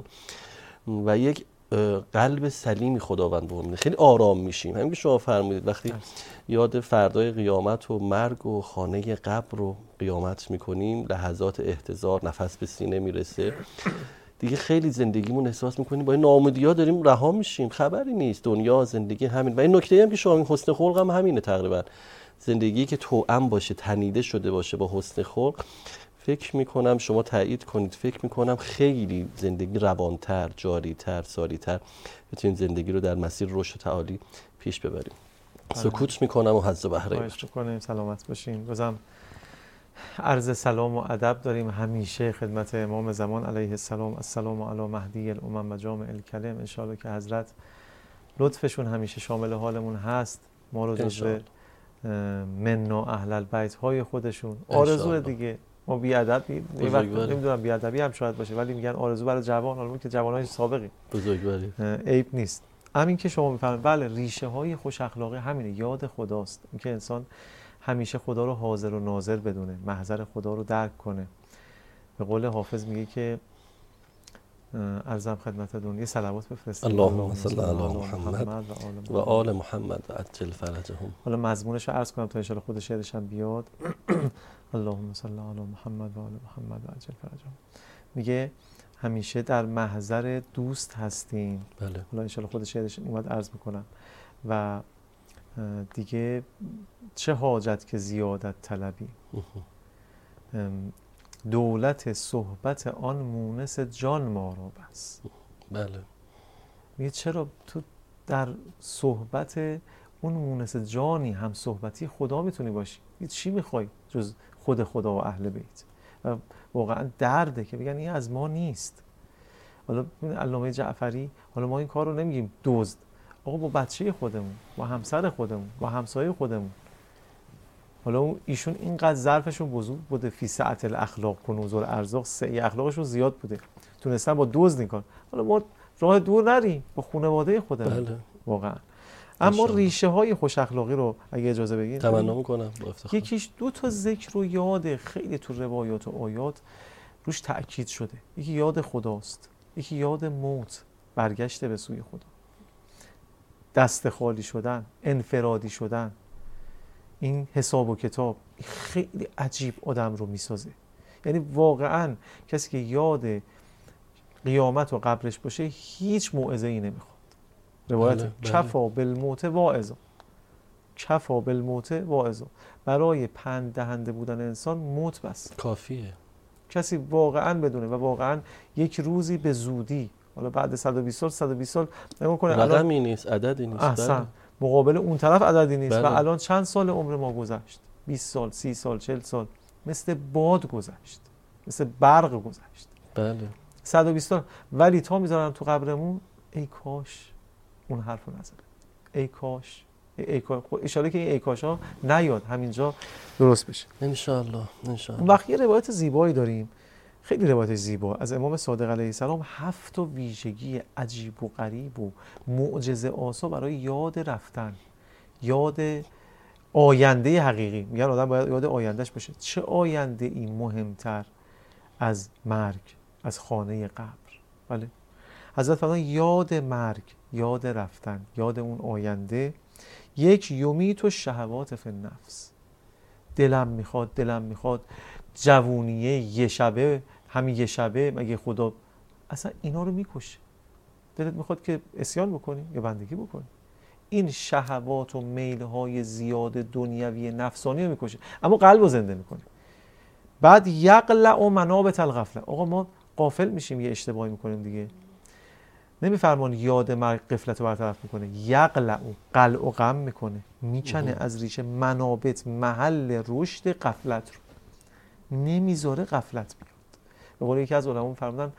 A: و یک قلب سلیمی خداوند بهمون میده. خیلی آرام میشیم. همین که شما فرمودید وقتی یاد فردای قیامت و مرگ و خانه قبر رو قیامت میکنیم، لحظات احتضار، نفس به سینه میرسه، دیگه خیلی زندگیمون احساس میکنیم با این ناامیدی‌ها داریم رها میشیم. خبری نیست. دنیا، زندگی همین. و این نکته هم که شما این حسن خلق هم همینه تقریبا. زندگی که توأم باشه، تنیده شده باشه با حسن خلق، فکر میکنم شما تایید کنید، فکر میکنم خیلی زندگی روانتر، جاریتر، ساریتر بتونیم زندگی رو در مسیر رشد تعالی پیش ببریم. سکوت میکنم و حظ و بهره
B: میکنم. سلامت باشین. بازم عرض سلام و ادب داریم همیشه خدمت امام زمان علیه السلام. السلام علی مهدی الامم و جامع الکلم. انشاءالله که حضرت لطفشون همیشه شامل حالمون هست. ما رو جزو منا اهل البیت های خودشون. آرزو دیگه ما بیادب یه وقت نمیدونم بیادبی هم شاید باشه ولی میگن آرزو برای جوان، حالا که جوانای سابقی
A: بزرگواری
B: عیب نیست. همین که شما میفهمید بله ریشه های خوش اخلاقی همینه، یاد خداست، اینکه انسان همیشه خدا رو حاضر و ناظر بدونه، محضر خدا رو درک کنه. به قول حافظ میگه که عرضم خدمتتون یه صلوات بفرستید
A: اللهم صل علی محمد و آل محمد و عجل فرجهم.
B: حالا مضمونش رو عرض کنم تا ان شاءالله خود شعرش هم بیاد. اللهم صل علی محمد و آل محمد و عجل فرجهم. میگه همیشه در محضر دوست هستیم.
A: بله.
B: حالا ان شاءالله خود شعرش اومد عرض میکنم. و دیگه چه حاجت که زیادت طلبی، دولت صحبت آن مونس جان ما را بس.
A: بله.
B: میگه چرا تو در صحبت اون مونس جانی هم صحبتی خدا میتونی باشی؟ چی میخوای جز خود خدا و اهل بیت؟ و واقعا درده که بگن این از ما نیست. حالا علامه جعفری، حالا ما این کار رو نمیگیم دزد، آقا با بچه خودمون، با همسر خودمون، با همسایه خودمون، حالا ایشون اینقدر ظرفشون بزرگ بوده، فی سعت الاخلاق کنوز الارزاق، سعی اخلاقشون زیاد بوده، تونستن با دزد این کار. حالا ما راه دور نریم، با خانواده خودمون.
A: بله.
B: واقعا. اما ریشه های خوش اخلاقی رو اگه اجازه بدین
A: تمنا میکنم با افتخار.
B: یکیش دو تا ذکر و یاد خیلی تو روایات و آیات روش تأکید شده. یکی یاد خداست، یکی یاد موت، برگشت به سوی خدا، دست خالی شدن، انفرادی شدن. این حساب و کتاب خیلی عجیب آدم رو میسازه. یعنی واقعا کسی که یاد قیامت و قبرش باشه هیچ موعظه ای نمیخواد. روایت بله، بله. کفا بالموت واعظا، کفا بالموت واعظا. برای پند دهنده بودن انسان موت بس
A: کافیه.
B: کسی واقعا بدونه و واقعا یک روزی به زودی، حالا بعد صد و بیست سال صد و بیست سال نگاه کنه،
A: رقمی نیست، عددی نیست.
B: احسن. بله. مقابل اون طرف عددی نیست.
A: بله.
B: و الان چند سال عمر ما گذشت؟ بیست سال، سی سال، چهل سال، مثل باد گذشت، مثل برق گذشت.
A: بله.
B: صد و بیست سال. ولی تا میذارن تو قبرمون ای کاش اون حرفو نزنه، ای کاش، ای کاش. اشاره که این ای کاش ها نیاد همینجا درست بشه
A: ان شاء الله. ان شاء الله.
B: اون وقت یه روایت زیبایی داریم، خیلی روایت زیبا از امام صادق علیه السلام، هفت ویژگی عجیب و غریب و معجزه آسا برای یاد رفتن، یاد آینده حقیقی. میگن آدم باید یاد آیندهش باشه. چه آینده ای مهمتر از مرگ، از خانه قبر؟ بله. حضرت فرمودن یاد مرگ، یاد رفتن، یاد اون آینده. یک یمیت و شهوات فی النفس، دلم میخواد دلم میخواد جوونیه یه شبه، همین یه شبه مگه خدا اصلا اینا رو میکشه؟ دلت میخواد که اسیان بکنی یا بندگی بکنی؟ این شهوات و میلهای زیاد دنیوی نفسانی رو میکشه، اما قلب رو زنده میکنه. بعد یقلع و منابت الغفله. آقا ما غافل میشیم، یه اشتباهی میکنیم دیگه. نمیفرمان یاد مرگ غفلت رو برطرف میکنه، یقلع و قلع و غم میکنه، میکنه از ریشه منابت، محل رشد غفلت رو، نمیذاره غفلت بیاد. به قول یکی از علما فرمودن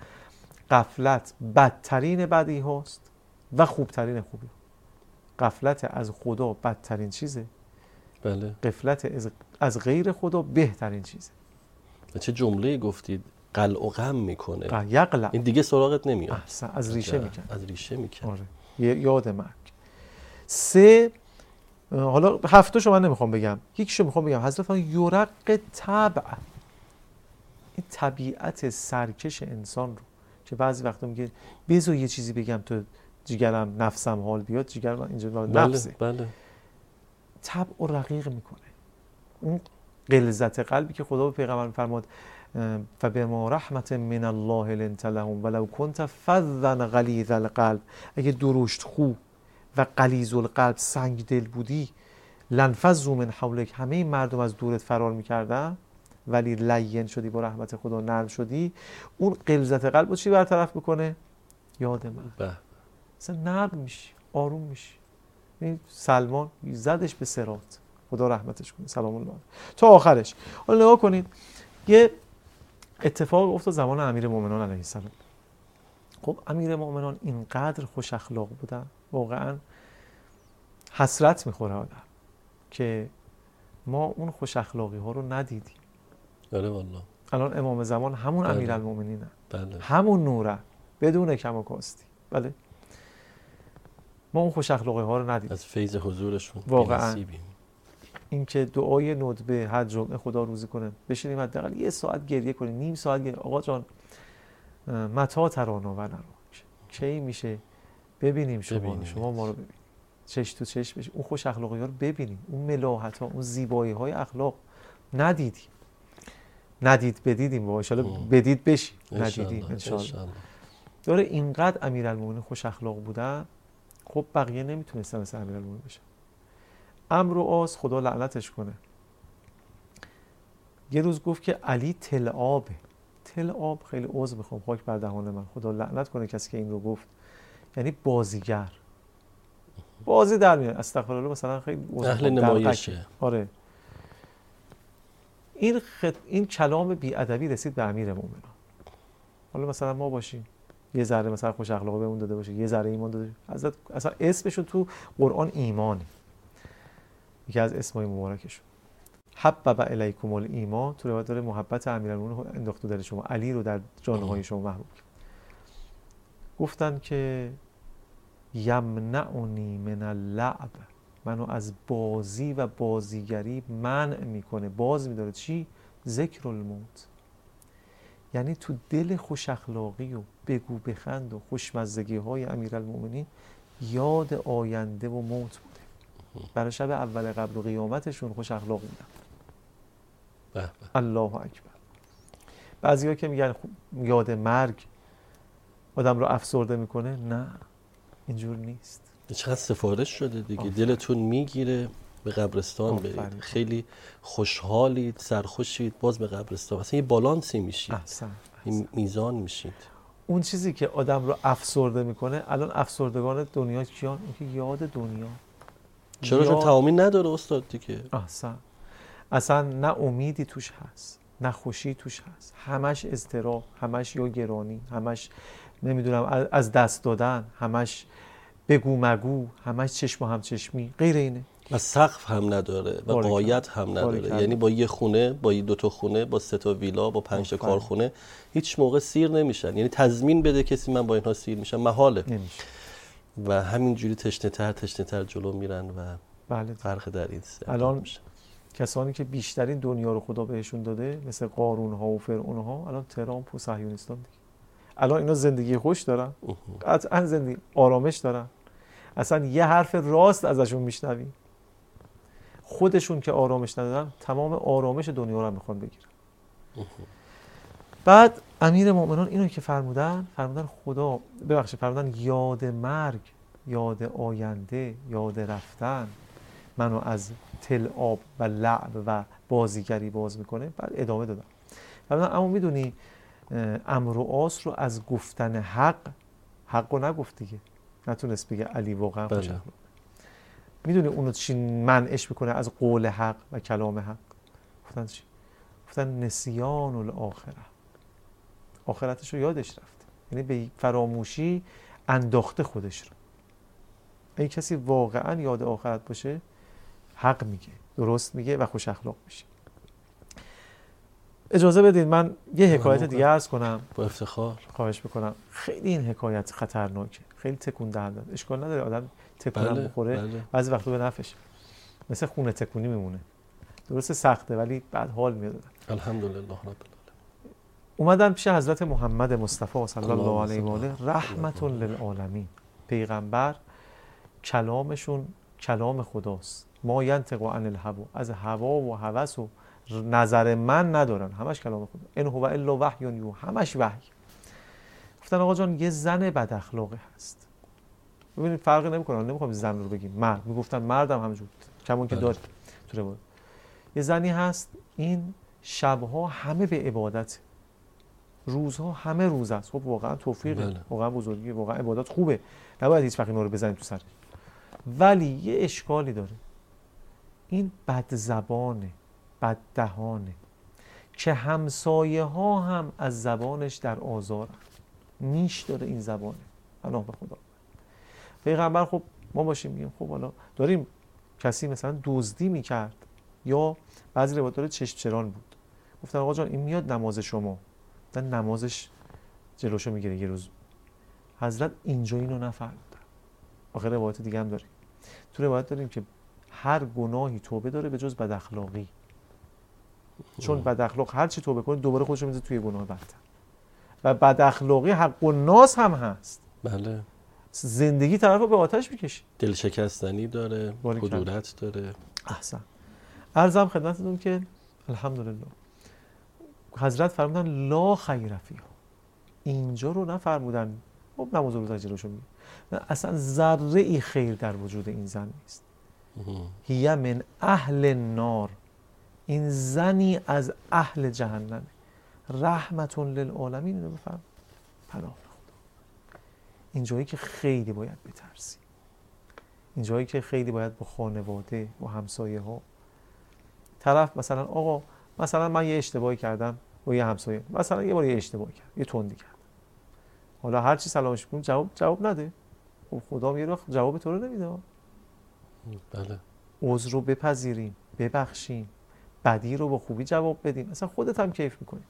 B: غفلت بدترین بدی هاست و خوبترین خوبی. غفلت از خدا بدترین چیزه.
A: بله.
B: غفلت از غیر خدا بهترین چیزه.
A: چه جمله گفتید؟ قلع و غم میکنه.
B: یقلع.
A: این دیگه سراغت نمیاد.
B: احسن. از ریشه میکنه.
A: از ریشه میکنه.
B: آره. یاد مرگ. سه، حالا هفتاشو من نمیخوام بگم، یکیشو میخوام بگم. حضرت فرمودن یرق طبع، این طبیعت سرکش انسان رو که بعضی وقتا میگه بذار یه چیزی بگم تو جیگرم نفسم حال بیاد، جیگر من اینجا
A: بله،
B: نفسه.
A: بله.
B: طبع و رقیق میکنه. اون غلظت قلبی که خدا به پیغمبر فرمود فبما رحمت من الله لنت لهم ولو كنت فظا غلیظ القلب، اگه درشت خو و غلیظ القلب سنگ دل بودی، لنفضوا من حولک، همه این مردم از دورت فرار میکردن، ولی لین شدی، با رحمت خدا نرم شدی. اون غلظت قلب رو چی برطرف میکنه؟ یاد من. اصلا نرم میشی، آروم میشی. این سلمان زدش به صراط، خدا رحمتش کنه، سلام الله تا آخرش. حالا نگاه کنید، یه اتفاق افتاد زمان امیر مومنان علیه السلام. خب امیر مومنان اینقدر خوش اخلاق بودن، واقعا حسرت میخوره آدم که ما اون خوش اخلاقی ها رو ندیدیم.
A: آره والله.
B: الان امام زمان همون
A: بله.
B: امیرالمومنینه.
A: بله.
B: همون نوره بدون کم و کاستی. بله. ما اون خوش اخلاقی ها رو ندیدیم.
A: از فیض حضورشون
B: واقعا این که دعای ندبه هر جمعه خدا روزی کنه بشینیم حداقل یه ساعت گریه کنیم، نیم ساعت گریه. آقا جان متا ترانا و نرا کی میشه ببینیم شما ببینیم. شما ما رو ببینیم چش تو چش بشیم، اون خوش اخلاقی ها رو ببینیم، اون ملاحت ها، اون زیبایی های اخلاق ندیدیم. ندید بدیدیم با ان شاء الله بدید بشی ندیدیم ان شاء الله. داره اینقدر امیرالمومنین خوش اخلاق بودن، خب بقیه نمیتونستن مثل امیرالمومنین بشن. عمرو و عاص خدا لعنتش کنه یه روز گفت که علی تلعابه. تلعاب خیلی عذر میخوام خاک بر دهان من، خدا لعنت کنه کسی که این رو گفت، یعنی بازیگر، بازی در میاد. استغفرالله مثلا خیلی
A: اهل نمایشه.
B: آره این خط... این کلام بی‌ادبی رسید به امیرالمومنین. حالا مثلا ما باشیم یه ذره مثلا خوش اخلاقی بهمون داده باشه، یه ذره ایمان داده باشه، اصلا اسمشون تو قرآن ایمانه، یکی از اسمای مبارکشون. حبب الیکم الایمان، تو روایت داره محبت امیرالمومنین انداخت در شما، علی رو در جانهای شما محبوب. گفتن که یمنعنی من اللعب، منو از بازی و بازیگری منع میکنه. باز میداره چی؟ ذکر الموت. یعنی تو دل خوش اخلاقی و بگو بخند و خوشمزگی های امیرالمومنین یاد آینده و موت بوده. برای شب اول قبر و قیامتشون خوش اخلاق بودن. الله اکبر. بعضیا که میگن یاد مرگ آدم رو افسرده میکنه، نه اینجور نیست.
A: چقدر سفارش شده دیگه. آفرین. دلتون میگیره به قبرستان برید، خیلی خوشحالید، سرخوشید، باز به قبرستان. اصلا یه بالانسی میشید، احسن. این میزان میشید.
B: اون چیزی که آدم رو افسرده میکنه، الان افسردگان دنیا کیان؟ اون که یاد دنیا.
A: چرا؟ چون تمامی نداره استاد دیگه.
B: احسن. اصلا نه امیدی توش هست، نه خوشی توش هست، همش اضطراب، همش یا گرانی، همش نمیدونم از دست دادن، همش بگو مگو، همش چشم و همچشمی، غیر اینه.
A: و سقف هم نداره و قایت هم نداره. یعنی با یه خونه، با یه دوتا خونه، با سه تا ویلا، با پنج تا کارخونه هیچ موقع سیر نمیشن. یعنی تضمین بده کسی من با اینها سیر میشم، محاله. نمیشه. و همینجوری تشنه تر تشنه تر جلو میرن و
B: بله
A: غرق در این سر.
B: الان کسانی که بیشترین دنیا رو خدا بهشون داده مثل قارون ها و فرعون ها، الان ترامپ و صهیونیستان دیگه. الان اینا زندگی خوش دارن، قطعا زندگی آرامش دارن، اصلا یه حرف راست ازشون میشنویم. خودشون که آرامش ندارن، تمام آرامش دنیا رو میخوان بگیرن. بعد امیر مومنان اینو که فرمودن، فرمودن خدا ببخشید، فرمودن یاد مرگ، یاد آینده، یاد رفتن منو از تلعاب و لعب و بازیگری باز میکنه. بعد ادامه دادم. فرمودن اما میدونی عمرو و عاص رو از گفتن حق، حق رو نگفت دیگه، نتونست بگه علی واقعا خوش اخلاقه. میدونی اونو چی منعش میکنه از قول حق و کلام حق؟ گفتن چی؟ گفتن نسیان الاخره، آخرتش رو یادش رفته، یعنی به فراموشی انداخته خودش رو. اگه کسی واقعا یاد آخرت باشه، حق میگه، درست میگه و خوش اخلاق میشه. اجازه بدید من یه حکایت دیگه عرض کنم.
A: با افتخار.
B: خواهش میکنم. خیلی این حکایت خطرناکه، خیلی تکون دهنده. اشکال نداره آدم تکونم بله، بخوره، بله. بعضی وقتا به نفعشه، مثل خونه تکونی میمونه. درسته سخته ولی بعد حال میاد.
A: الحمدلله رب العالمین.
B: اومدن پیش حضرت محمد مصطفی صلی الله علیه و آله رحمت للعالمین. پیغمبر کلامشون کلام خداست. ما ینطق عن الهوا، از هوا و هوس و نظر من ندارن، همش کلام خدا. ان هو الا وحی یوحی، همش وحی. گفتن آقا جان یه زن بد اخلاقه هست. ببینید فرقی نمیکنه، نمیخوام زن رو بگیم، مرد. میگفتن مردم همونجور کمون که داره تو روایت. یه زنی هست این شبها همه به عبادت، روزها همه روز است. خب واقعا توفیقه، بله. واقعا بزرگی، واقعا عبادت خوبه، نباید هیچ وقت اینا رو بزنیم تو سر. ولی یه اشکالی داره، این بد زبانه، بد دهانه، که همسایه ها هم از زبانش در آزارن. نیش داره این زبانه. پناه به خدا. پیغمبر خب ما باشیم میگیم خب حالا داریم کسی مثلا دزدی میکرد یا بعضی روایت داره چشم چران بود. گفتن آقا جان این میاد نماز شما، در نمازش جلوشو میگیره یه روز. حضرت اینجا اینو نفرمودن. آخر روایت دیگه هم داریم. تو روایت داریم که هر گناهی توبه داره به جز بد اخلاقی. چون بد اخلاق هر چی توبه کنه دوباره خودش رو میذاره توی گناه بدتر. و بد اخلاقی حق الناس هم هست.
A: بله.
B: زندگی طرفو به آتش میکشه.
A: دل شکستنی داره، کدورت داره.
B: احسن. عرضم خدمتتون که الحمدلله حضرت فرمودن لا خیر فیها. اینجا رو نفرمودن خب نماز روزه جلوشو میگه، اصلا ذره ای خیر در وجود این زن نیست. هی من اهل النار، این زنی از اهل جهنم. رحمت للعالمین. اینو بفهم پناه خدا. این جایی که خیلی باید بترسی، این جایی که خیلی باید با خانواده و همسایه ها طرف مثلا آقا مثلا من یه اشتباهی کردم با یه همسایه، مثلا یه بار یه اشتباهی کرد، یه تندی کرد، حالا هر چی سلامش کنم جواب جواب نده، خب خدا یه وقت جواب تو رو نمیده.
A: بله.
B: عذر رو بپذیریم، ببخشیم، بدی رو با خوبی جواب بدیم، اصلا خودت هم کیف میکنی.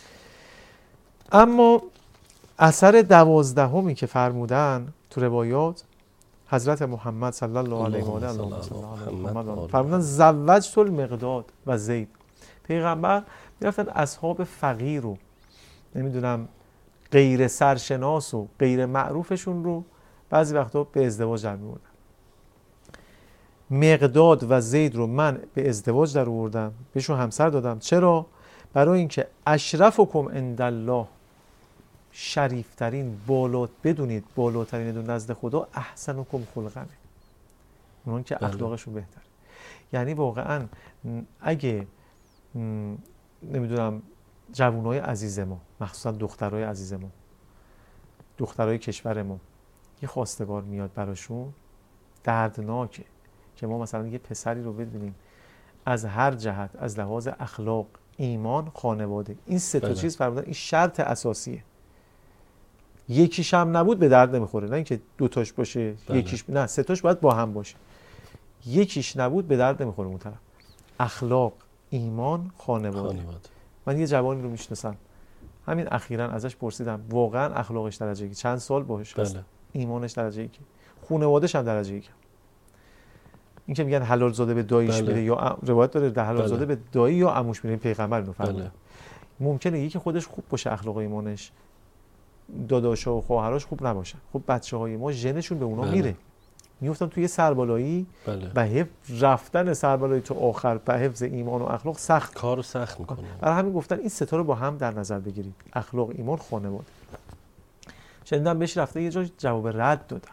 B: اما اثر دوازدهمی که فرمودن تو روایات حضرت محمد صلی الله علیه و آله فرمودن زوجت المقداد و زید. پیغمبر میرفتن اصحاب فقیر رو نمیدونم غیر سرشناس و غیر معروفشون رو بعضی وقتا به ازدواج در می‌آوردن. مقداد و زید رو من به ازدواج در آوردم، بهشون همسر دادم. چرا؟ برای اینکه اشرفکم عند الله، شریفترین، بالا بدونید بالاترین دون نزد خدا احسنکم خلقا، اونان که اخلاقشون بهتره. یعنی واقعا اگه نمیدونم جوانای عزیز ما، مخصوصا دخترای عزیز ما، دخترای کشور ما، یه خواستگار میاد براشون، دردناکه که ما مثلا یه پسری رو ببینیم از هر جهت، از لحاظ اخلاق، ایمان، خانواده، این سه تا چیز فرمودن این شرط اساسیه. یکیش هم نبود به درد نمیخوره، نه اینکه دو تاش باشه بله. یکیش نه سه تاش باید با هم باشه. یکیش نبود به درد نمیخوره اون طرف. اخلاق، ایمان، خانواده. خانواده. من یه جوانی رو میشناسم همین اخیراً ازش پرسیدم واقعا اخلاقش درجه کی، چند سال باهاش هست، ایمانش درجه کی، خانواده‌ش هم درجه کی. این که میگن حلال زاده به داییش بله. میره یا روایت داره در حلال بله. زاده به دایی یا عموش میره، پیغمبر اینو فرمود. بله. ممکنه یکی خودش خوب باشه اخلاق و ایمانش، داداشا و خواهرش خوب نباشن، خب بچه‌های ما ژنشون به اونا بله. میره، میافتن توی سربالایی بله. و حفظ رفتن سربالایی تا آخر به حفظ ایمان و اخلاق سخت
A: کارو سخت میکنه.
B: برای همین گفتن این سه تا رو با هم در نظر بگیرید، اخلاق، ایمان، خانواده. شنیدم بهش رفته یه جا جواب رد دادن.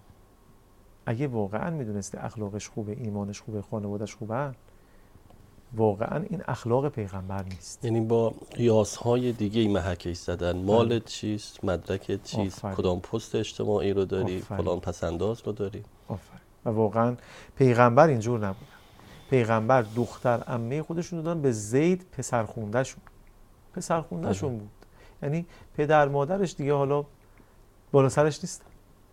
B: اگه واقعا میدونسته اخلاقش خوبه، ایمانش خوبه، خانواده‌اش خوبه، واقعا این اخلاق پیغمبر نیست.
A: یعنی با قیاس‌های دیگه این محکش زدن، مالت چیست، مدرکت چیست، آفرین. کدام پست اجتماعی رو داری، آفرین. فلان پسنداز رو داری.
B: آفرین. و واقعا پیغمبر اینجور نبود. پیغمبر دختر عمه خودشون دادن به زید پسر خونده‌شون. پسر خونده‌شون بود. یعنی پدر مادرش دیگه حالا بالا سرش نیست.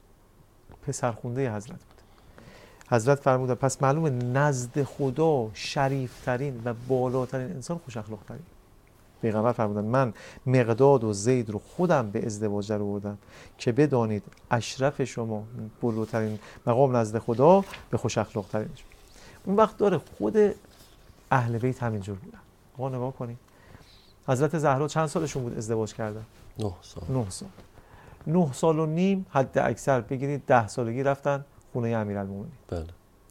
B: پسر خونده حضرت بود. حضرت فرمودن پس معلومه نزد خدا شریفترین و بالاترین انسان خوش اخلاق ترین. پیغمبر فرمودن من مقداد و زید رو خودم به ازدواج در آوردم که بدانید اشرف شما، بالاترین مقام نزد خدا، به خوش اخلاق ترین. اون وقت داره خود اهل بیت همینجور بودن. آقا نگاه کنید حضرت زهرا چند سالشون بود ازدواج کردن؟
A: نه سال.
B: نه سال. نه سال و نیم حد اکثر بگیرید، ده سالگی رفتن خونه امیرالمومنین.
A: بله.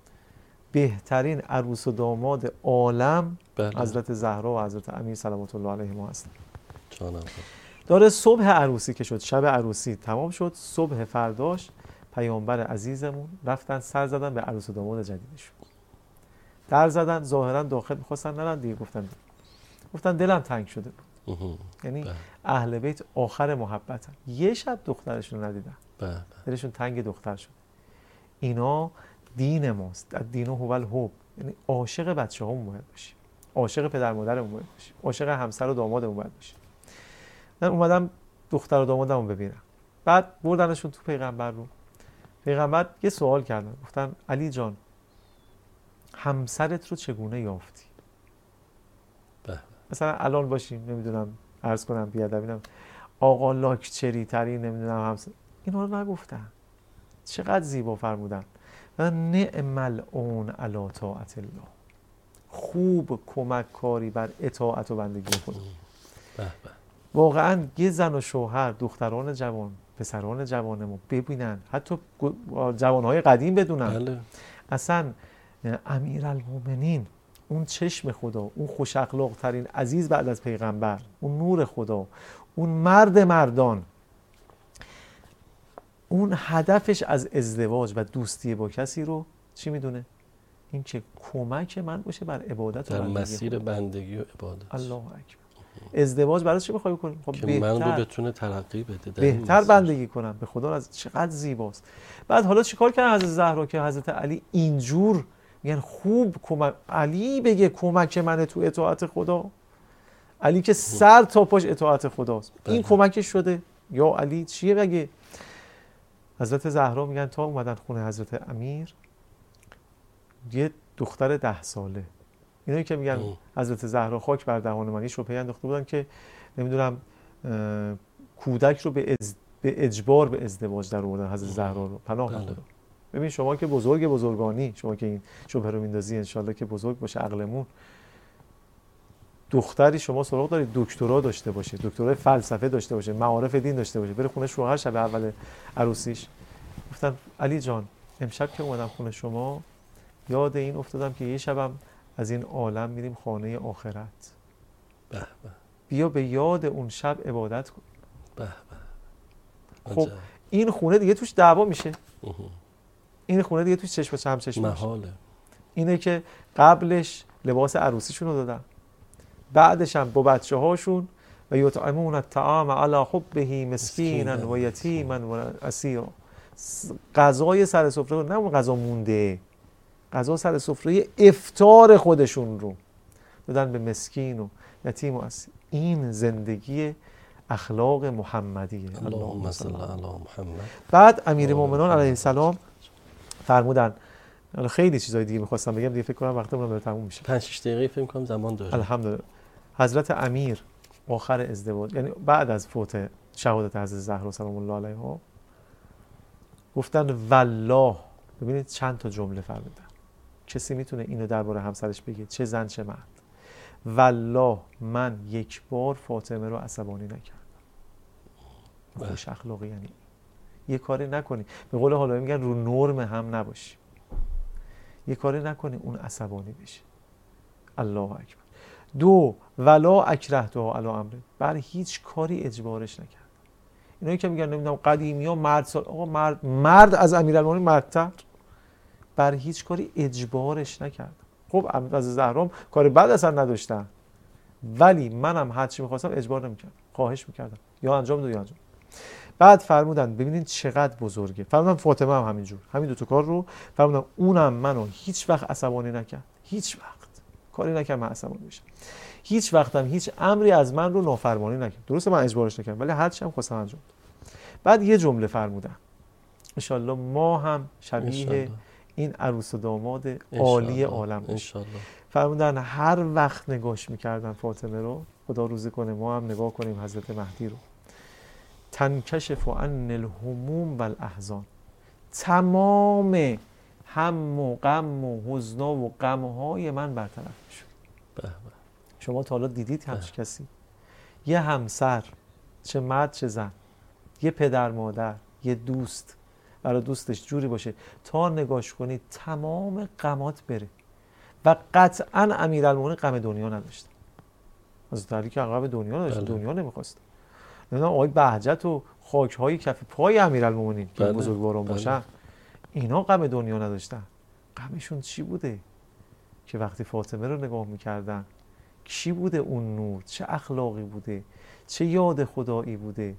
B: بهترین عروس و داماد عالم
A: بله.
B: حضرت زهرا و حضرت امیر صلوات الله علیهما هستن.
A: جانم.
B: داره صبح عروسی که شد، شب عروسی تمام شد، صبح فرداش پیامبر عزیزمون رفتن سر زدن به عروس و داماد جدیدشون. در زدن، ظاهرا داخل می‌خواستن نرن دیگه، گفتن گفتن دلم تنگ شده بود. یعنی بله. اهل بیت آخر محبتن. یه شب دخترشون رو ندیدن.
A: بله.
B: دلشون تنگ دختر شد. اینا دین ماست، دین هو الحب، یعنی عاشق بچه‌هامون باید باشیم، عاشق پدر مادرمون باید باشیم، عاشق همسر و دامادمون باید باشیم. من اومدم دختر و دامادمو ببینم، بعد بردنشون تو پیغمبر رو. پیغمبر یه سوال کردن، گفتن علی جان همسرت رو چگونه یافتی؟ مثلا الان باشیم نمیدونم عرض کنم بیادبینم آقا لاکچری تری نمیدونم همسر اینا رو نگفتن. چقدر زیبا فرمودن نعم العون علی طاعت الله. خوب کمک کاری بر اطاعت و بندگی خدا. واقعا یه زن و شوهر، دختران جوان، پسران جوانمون ببینن، حتی جوانهای قدیم بدونن بله. اصلا امیرالمومنین اون چشم خدا، اون خوش اخلاق ترین عزیز بعد از پیغمبر، اون نور خدا، اون مرد مردان، اون هدفش از ازدواج و دوستی با کسی رو چی میدونه؟ این که کمک من باشه بر عبادت
A: در مسیر بندگی و عبادت.
B: الله اکبر. ازدواج برای چی میخوای بکنی؟ خب
A: که من رو بتونه ترقی بده،
B: بهتر بندگی کنم به خدا. از چقدر زیباست. بعد حالا چیکار کردن حضرت زهرا که حضرت علی اینجور میگن خوب کمک، علی بگه کمک منه تو اطاعت خدا. علی که سر تا پاش اطاعت خداست. این کمکش شده. یا علی چیه بگه؟ حضرت زهرا میگن تا اومدن خونه حضرت امیر یه دختر ده ساله، اینایی که میگن حضرت زهرا خاک بر دهان من، ایش رو پی انداخته بودن که نمیدونم کودک رو به, از... به اجبار به ازدواج در آوردن حضرت زهرا رو. پناه خدا. ببین شما که بزرگ بزرگانی، شما که این شبهه رو میندازی انشالله که بزرگ باشه عقلمون، دختری شما سراغ دارید دکترا داشته باشه، دکترای فلسفه داشته باشه، معارف دین داشته باشه، بره خونه شوهر شب اول عروسیش گفتن علی جان امشب که اومدم خونه شما یاد این افتادم که یه شبم از این عالم میریم خانه آخرت.
A: به به.
B: بیا به یاد اون شب عبادت کن.
A: به به.
B: خب این خونه دیگه توش دعوا میشه. این خونه دیگه توش چشم و چم چشم
A: محاله.
B: اینه که قبلش لباس عروسیشون رو دادن، بعدش هم با بچه هاشون و یطعمون الطعام علی حبه مسکینا و یتیما و اسیرا. غذای سر سفره، نه اون غذا مونده، غذا سر سفره افطار خودشون رو دادن به مسکین و یتیم و اسیر. این زندگی اخلاق محمدیه.
A: اللهم صل علی محمد.
B: بعد امیر مومنان علیه السلام فرمودن، خیلی چیزای دیگه می‌خواستم بگم دیگه فکر کنم وقتمون داره تموم میشه.
A: پنج شش دقیقه فکر کنم زمان داره.
B: الحمدلله. حضرت امیر آخر ازدواج، یعنی بعد از فوت شهادت حضرت زهرا سلام الله علیها، گفتن والله، ببینید چند تا جمله فرمودن، کسی میتونه اینو درباره همسرش بگه، چه زن چه مرد. والله من یک بار فاطمه رو عصبانی نکردم. خوش اخلاقی یعنی یه کاری نکنی، به قول حالا میگن رو نرم هم نباشی، یه کاری نکنی اون عصبانی بشه. الله اکبر. دو، ولا اکرهتها علی امر، بر هیچ کاری اجبارش نکرد. اینایی که میگن نمیدونم قدیمی‌ها مرد سال، آقا مرد مرد از امیرالمومنین مردتر، بر هیچ کاری اجبارش نکرد. خب از زهرام کار بد اصلا نداشتن، ولی منم هر چی می‌خواستم اجبار نمی‌کردم، خواهش می‌کردم یا انجام دو یا انجام. بعد فرمودن ببینید چقدر بزرگه، فرمودن فاطمه هم همینجور، همین دو تا کار رو فرمودن، اونم منو هیچ وقت عصبانی نکرد، هیچ وقت کاری نکرد من عصبانی بشم، هیچ وقتم هیچ امری از من رو نافرمانی نکرد. درسته من اجبارش نکردم ولی هر چی هم خواستم انجام دادم. بعد یه جمله فرمودن، ان شاءالله ما هم شبیه این عروس و داماد عالی عالم باشیم. فرمودن هر وقت نگاش میکردن فاطمه رو، خدا روزی کنه ما هم نگاه کنیم حضرت مهدی رو، تنکشف عن الهموم و الاحزان، تمام هم و غم و حزن و غم‌های من برطرف میشه. شما تا حالا دیدید همچین کسی؟ یه همسر، چه مرد چه زن، یه پدر مادر، یه دوست، برای دوستش جوری باشه تا نگاش کنید تمام غمات بره. و قطعا امیرالمومنین غم دنیا نداشت. حضرت علی که غم دنیا نداشت، دنیا نمیخواست. نمیدونم آقای بهجت و خاک‌های کف پای امیرالمومنین که بزرگواران باشن، اینا غم دنیا نداشتن. غمشون چی بوده؟ که وقتی فاطمه رو نگاه میکردن، چی بوده اون نور؟ چه اخلاقی بوده؟ چه یاد خدایی بوده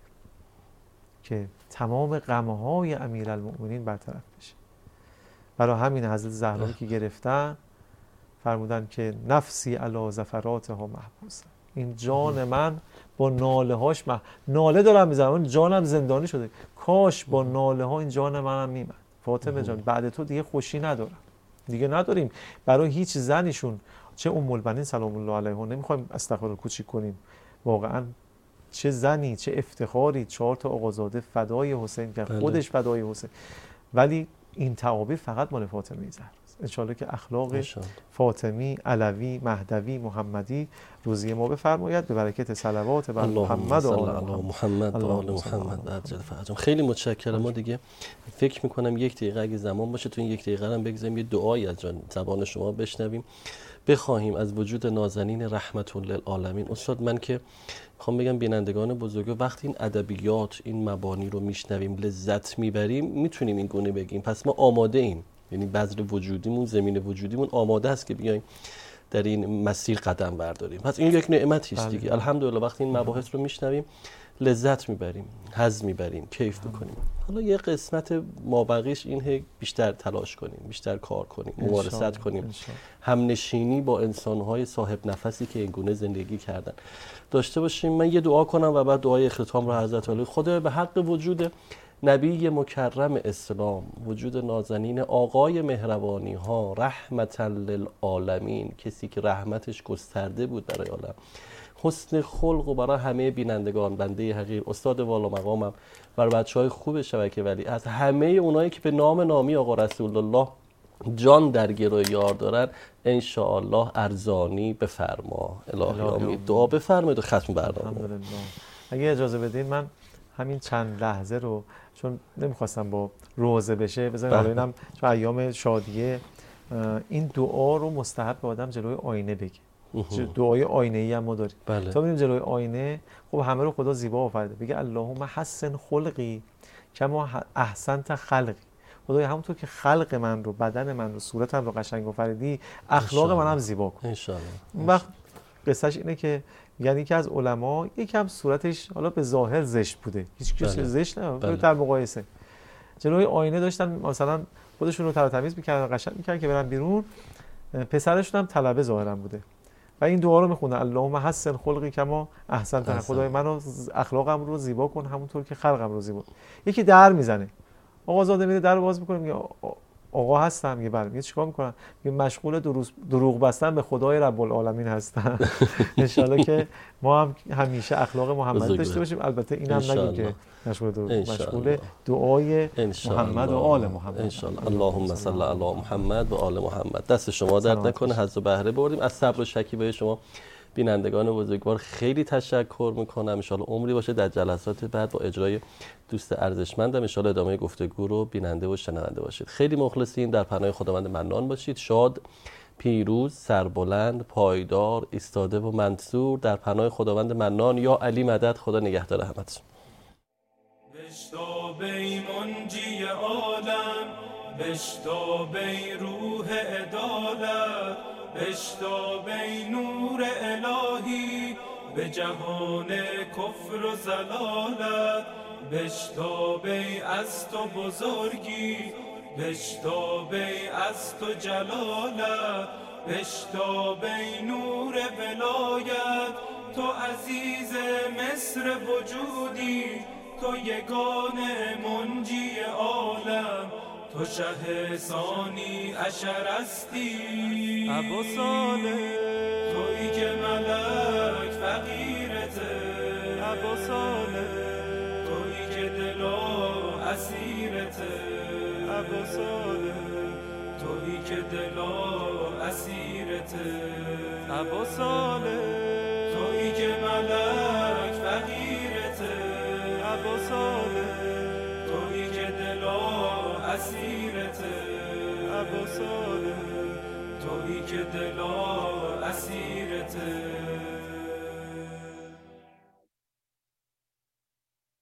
B: که تمام غم‌های امیرالمومنین برطرف بشه. برای همین حضرت زهرا که گرفتن فرمودن که نفسی علی زفراتها محبوسه، این جان من با ناله هاش مح... ناله دارم میزنم، اون جانم زندانی شده، کاش با ناله ها این جان منم میمد. فاطمه جان بعد تو دیگه خوشی ندارم، دیگه نداریم. برای هیچ زنیشون چه ام البنین سلام الله علیها، نمیخوایم استغفار کوچیک کنیم، واقعا چه زنی، چه افتخاری، چهار تا آقازاده فدای حسین که
A: بله.
B: خودش فدای حسین. ولی این تعابیر فقط مال فاطمه زهرا است. انشالله که اخلاق فاطمی، علوی، مهدوی، محمدی روزی ما بفرماید به برکت صلوات بر محمد و آل
A: محمد و آل محمد عجل فرجام. خیلی متشکرم. ما دیگه فکر میکنم یک دقیقه اگه زمان باشه تو این یک دقیقه هم بگذاریم یه دعایی از زبان شما بشنویم، بخواهیم از وجود نازنین رحمت للعالمین. استاد من که میخوام بگم بینندگان بزرگ، وقتی این ادبیات، این مبانی رو میشنویم لذت میبریم، میتونیم این گونه بگیم پس ما آماده ایم، یعنی بذر وجودیمون، زمین وجودیمون آماده است که بیایم در این مسیر قدم برداریم. پس این یک نعمتی است دیگه. الحمدلله وقتی این مباحث رو میشنویم لذت میبریم، حظ میبریم، کیف میکنیم. حالا یه قسمت مابقیش اینه بیشتر تلاش کنیم، بیشتر کار کنیم، ممارست کنیم، همنشینی با انسانهای صاحب نفسی که این گونه زندگی کردن داشته باشیم. من یه دعا کنم و بعد دعای اختتام رو حضرت علی. خدا به حق وجود نبی مکرم اسلام، وجود نازنین آقای مهربانی ها، رحمتا للعالمین، کسی که رحمتش گسترده بود برای عالم، حسن خلق و برای همه بینندگان، بنده حقیر، استاد والا مقامم، برای بچهای خوب شبکه ولی از همه اونایی که به نام نامی آقا رسول الله جان در گروه یار دارن، ان شاء الله ارزانی بفرما. الهی آمین. دعا بفرمایید و ختم برنامه.
B: الحمدلله. اگه اجازه بدین من همین چند لحظه رو، چون نمیخواستم با روزه بشه، بذارین حالا اینم چون ایام شادیه، این دعا رو مستحب به آدم جلوی آینه بگه. دعای آینه‌ای هم ما داریم.
A: بله.
B: تا ببینیم جلوی آینه، خب همه رو خدا زیبا آفریده، بگه اللهم حسن خلقی کما احسنت خلقی. خدایا همونطور که خلق من رو، بدن من رو، صورتم رو قشنگ آفریدی، اخلاق من هم زیبا کن.
A: ان شاء الله.
B: اون وقت قصهش اینه که یعنی که از علما یکم صورتش حالا به ظاهر زشت بوده، هیچ کسی بله. زشت نه بله. در مقایسه جلوی آینه داشتن مثلا خودشون رو تر و تمیز می‌کردن، قشنگ می‌کردن که برن بیرون، پسرشون هم طلبه ظاهرا بوده و این دعا رو میخونه اللهم حسن خلقی کما احسنت. خدای منو اخلاقم رو زیبا کن همونطور که خلقم رو زیبا. یکی در میزنه، آقازاده میره در رو باز میکنه، میگه آقا هستم، میگه بله. میگه چیکار میکنن؟ میگه مشغول دروغ بستن به خدای رب العالمین هستم. ان شاءالله که ما هم همیشه اخلاق محمد داشته باشیم. البته اینم نگیم که مشغول دروغ، مشغول دعای محمد و آل محمد
A: ان شاء الله. اللهم صل علی محمد و آل محمد. دست شما درد نکنه، حظ و بهره بردیم. از صبر و شکیبایی شما بینندگان بزرگوار خیلی تشکر میکنم. ان شاءالله عمری باشه در جلسات بعد با اجرای دوست ارزشمندم ان شاءالله ادامه گفتگو رو بیننده و شنونده باشید. خیلی مخلصین. در پناه خداوند منان باشید. شاد، پیروز، سربلند، پایدار، ایستاده و منصور در پناه خداوند منان. یا علی مدد. خدا نگهدار همتون.
G: بشتاب ای منجی عالم، بشتاب ای روح عدالت، بشتاب ای نور الهی به جهان کفر و ضلالت، بشتاب ای از تو بزرگی، بشتاب ای از تو جلالت، بشتاب ای نور ولایت، تو عزیز مصر وجودی، تو یگانه منجی عالم، تو شه ثانی عشر هستی، ابو صالح تویی که ملک فقیرته، ابو صالح تویی که دلا اسیرته، ابو صالح تویی که دلا اسیرته، ابو صالح تویی که ملک فقیرته، ابو صالح تویی که دلا اسیرته، ابو صالح تویی که دلا اسیرته.